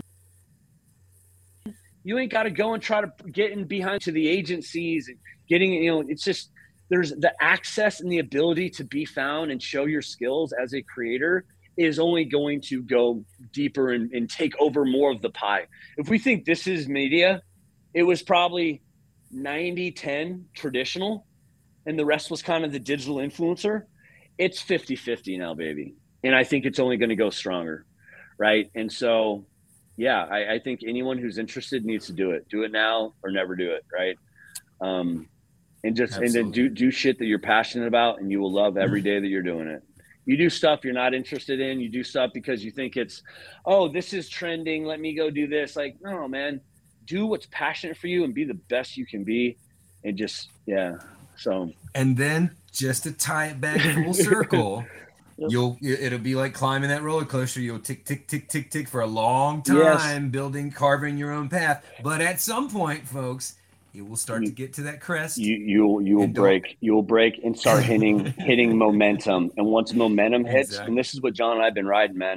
[SPEAKER 8] you ain't got to go and try to get in behind to the agencies and getting, it's just, there's the access and the ability to be found and show your skills as a creator is only going to go deeper and take over more of the pie. If we think this is media, it was probably 90-10 traditional and the rest was kind of the digital influencer. It's 50-50 now, baby. And I think it's only going to go stronger, right? And so, yeah, I think anyone who's interested needs to do it. Do it now or never do it, right? And then do shit that you're passionate about, and you will love every day that you're doing it. You do stuff you're not interested in. You do stuff because you think it's, oh, this is trending. Let me go do this. Like, no, man, do what's passionate for you and be the best you can be. And just, yeah. So. And
[SPEAKER 9] then just to tie it back full circle. It'll be like climbing that roller coaster. You'll tick, tick, tick, tick, tick for a long time, carving your own path. But at some point, folks, it will start to get to that crest.
[SPEAKER 8] You'll break and start hitting momentum. And once momentum hits, and this is what John and I've been riding, man.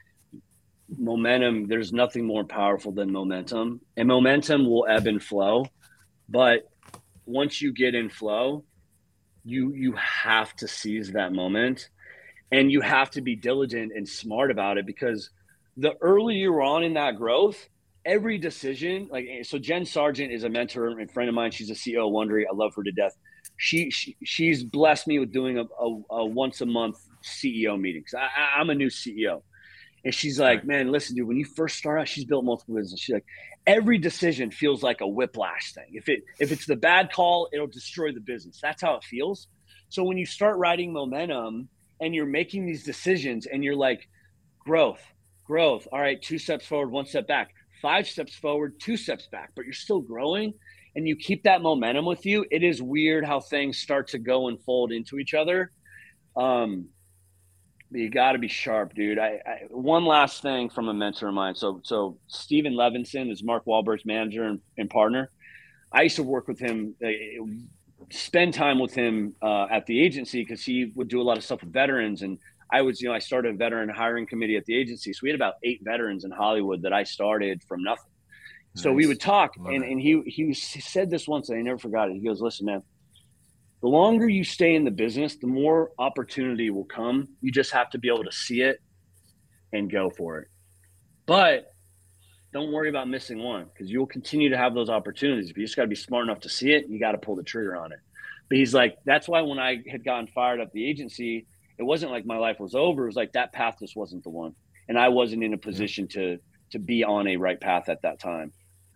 [SPEAKER 8] Momentum, there's nothing more powerful than momentum. And momentum will ebb and flow. But once you get in flow, you have to seize that moment. And you have to be diligent and smart about it, because the earlier you're on in that growth, every decision, so Jen Sargent is a mentor and friend of mine. She's a CEO of Wondery. I love her to death. She's blessed me with doing a once a month CEO meeting. I'm a new CEO. And she's like, man, listen, dude, when you first start out, she's built multiple businesses. She's like, every decision feels like a whiplash thing. If it's the bad call, it'll destroy the business. That's how it feels. So when you start riding momentum, and you're making these decisions and you're like, growth. All right, 2 steps forward, 1 step back, 5 steps forward, 2 steps back, but you're still growing and you keep that momentum with you. It is weird how things start to go and fold into each other. But you got to be sharp, dude. One last thing from a mentor of mine. So Steven Levinson is Mark Wahlberg's manager and partner. I used to work with him, spend time with him at the agency, because he would do a lot of stuff with veterans. And I started a veteran hiring committee at the agency. So we had about 8 veterans in Hollywood that I started from nothing. So we would talk, and he said this once, and I never forgot it. He goes, listen, man, the longer you stay in the business, the more opportunity will come. You just have to be able to see it and go for it. But don't worry about missing one, because you'll continue to have those opportunities. But you just got to be smart enough to see it. You got to pull the trigger on it. But he's like, that's why when I had gotten fired up the agency, it wasn't like my life was over. It was like that path just wasn't the one. And I wasn't in a position to be on a right path at that time.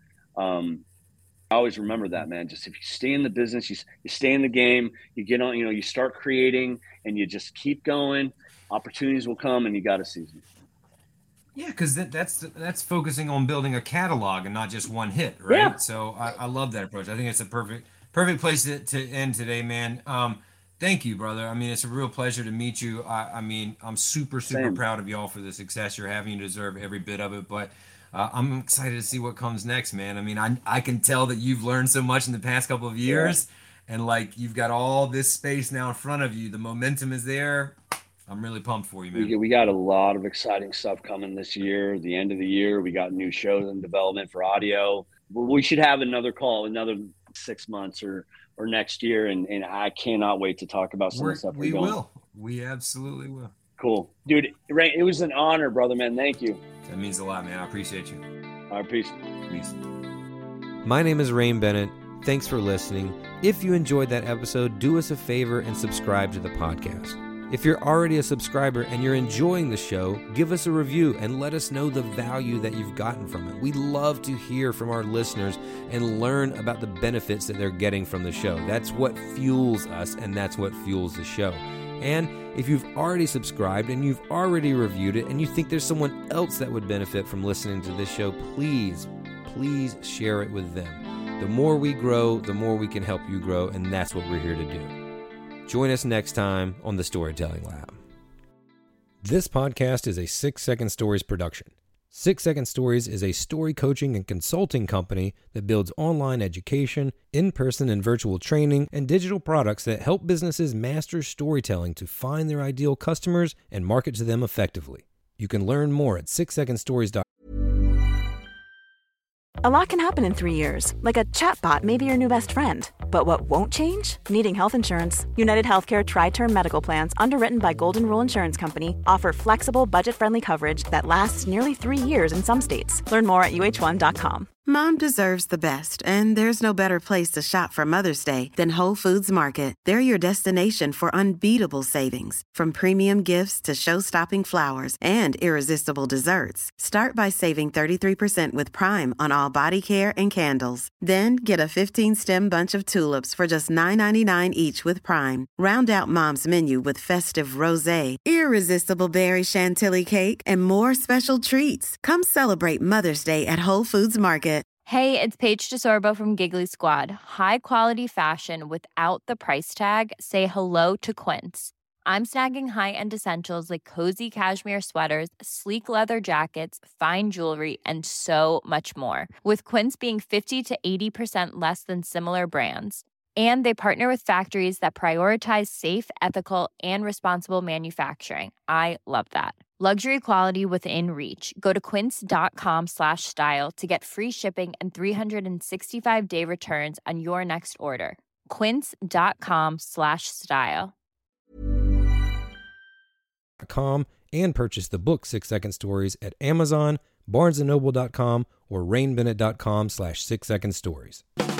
[SPEAKER 8] I always remember that, man. Just if you stay in the business, you stay in the game, you get on, you start creating, and you just keep going, opportunities will come, and you got to seize them.
[SPEAKER 9] Yeah, because that's focusing on building a catalog and not just one hit, right? Yeah. So I love that approach. I think it's a perfect place to end today, man. Thank you, brother. I mean, it's a real pleasure to meet you. I'm super proud of y'all for the success you're having. You deserve every bit of it, but I'm excited to see what comes next, man. I mean, I can tell that you've learned so much in the past couple of years, and like you've got all this space now in front of you. The momentum is there. I'm really pumped for you, man.
[SPEAKER 8] We got a lot of exciting stuff coming this year. The end of the year, we got new shows in development for audio. We should have another call, another 6 months or next year, and I cannot wait to talk about some of the stuff we're doing.
[SPEAKER 9] We will. We absolutely will.
[SPEAKER 8] Cool. Dude, Ray, it was an honor, brother, man. Thank you.
[SPEAKER 9] That means a lot, man. I appreciate you.
[SPEAKER 8] All right, peace.
[SPEAKER 9] Peace.
[SPEAKER 6] My name is Rain Bennett. Thanks for listening. If you enjoyed that episode, do us a favor and subscribe to the podcast. If you're already a subscriber and you're enjoying the show, give us a review and let us know the value that you've gotten from it. We love to hear from our listeners and learn about the benefits that they're getting from the show. That's what fuels us, and that's what fuels the show. And if you've already subscribed and you've already reviewed it and you think there's someone else that would benefit from listening to this show, please share it with them. The more we grow, the more we can help you grow, and that's what we're here to do. Join us next time on The Storytelling Lab. This podcast is a 6 Second Stories production. 6 Second Stories is a story coaching and consulting company that builds online education, in-person and virtual training, and digital products that help businesses master storytelling to find their ideal customers and market to them effectively. You can learn more at 6secondstories.com.
[SPEAKER 10] A lot can happen in 3 years, like a chatbot may be your new best friend. But what won't change? Needing health insurance. United Healthcare Tri-Term Medical Plans, underwritten by Golden Rule Insurance Company, offer flexible, budget-friendly coverage that lasts nearly 3 years in some states. Learn more at UH1.com.
[SPEAKER 11] Mom deserves the best, and there's no better place to shop for Mother's Day than Whole Foods Market. They're your destination for unbeatable savings, from premium gifts to show-stopping flowers and irresistible desserts. Start by saving 33% with Prime on all body care and candles. Then get a 15-stem bunch of tulips for just $9.99 each with Prime. Round out Mom's menu with festive rosé, irresistible berry chantilly cake, and more special treats. Come celebrate Mother's Day at Whole Foods Market.
[SPEAKER 12] Hey, it's Paige DeSorbo from Giggly Squad. High quality fashion without the price tag. Say hello to Quince. I'm snagging high-end essentials like cozy cashmere sweaters, sleek leather jackets, fine jewelry, and so much more. With Quince being 50 to 80% less than similar brands. And they partner with factories that prioritize safe, ethical, and responsible manufacturing. I love that. Luxury quality within reach. Go to quince.com/style to get free shipping and 365-day returns on your next order. Quince.com/style.
[SPEAKER 6] And purchase the book 6 Second Stories at Amazon, BarnesandNoble.com, or RainBennett.com/6secondstories.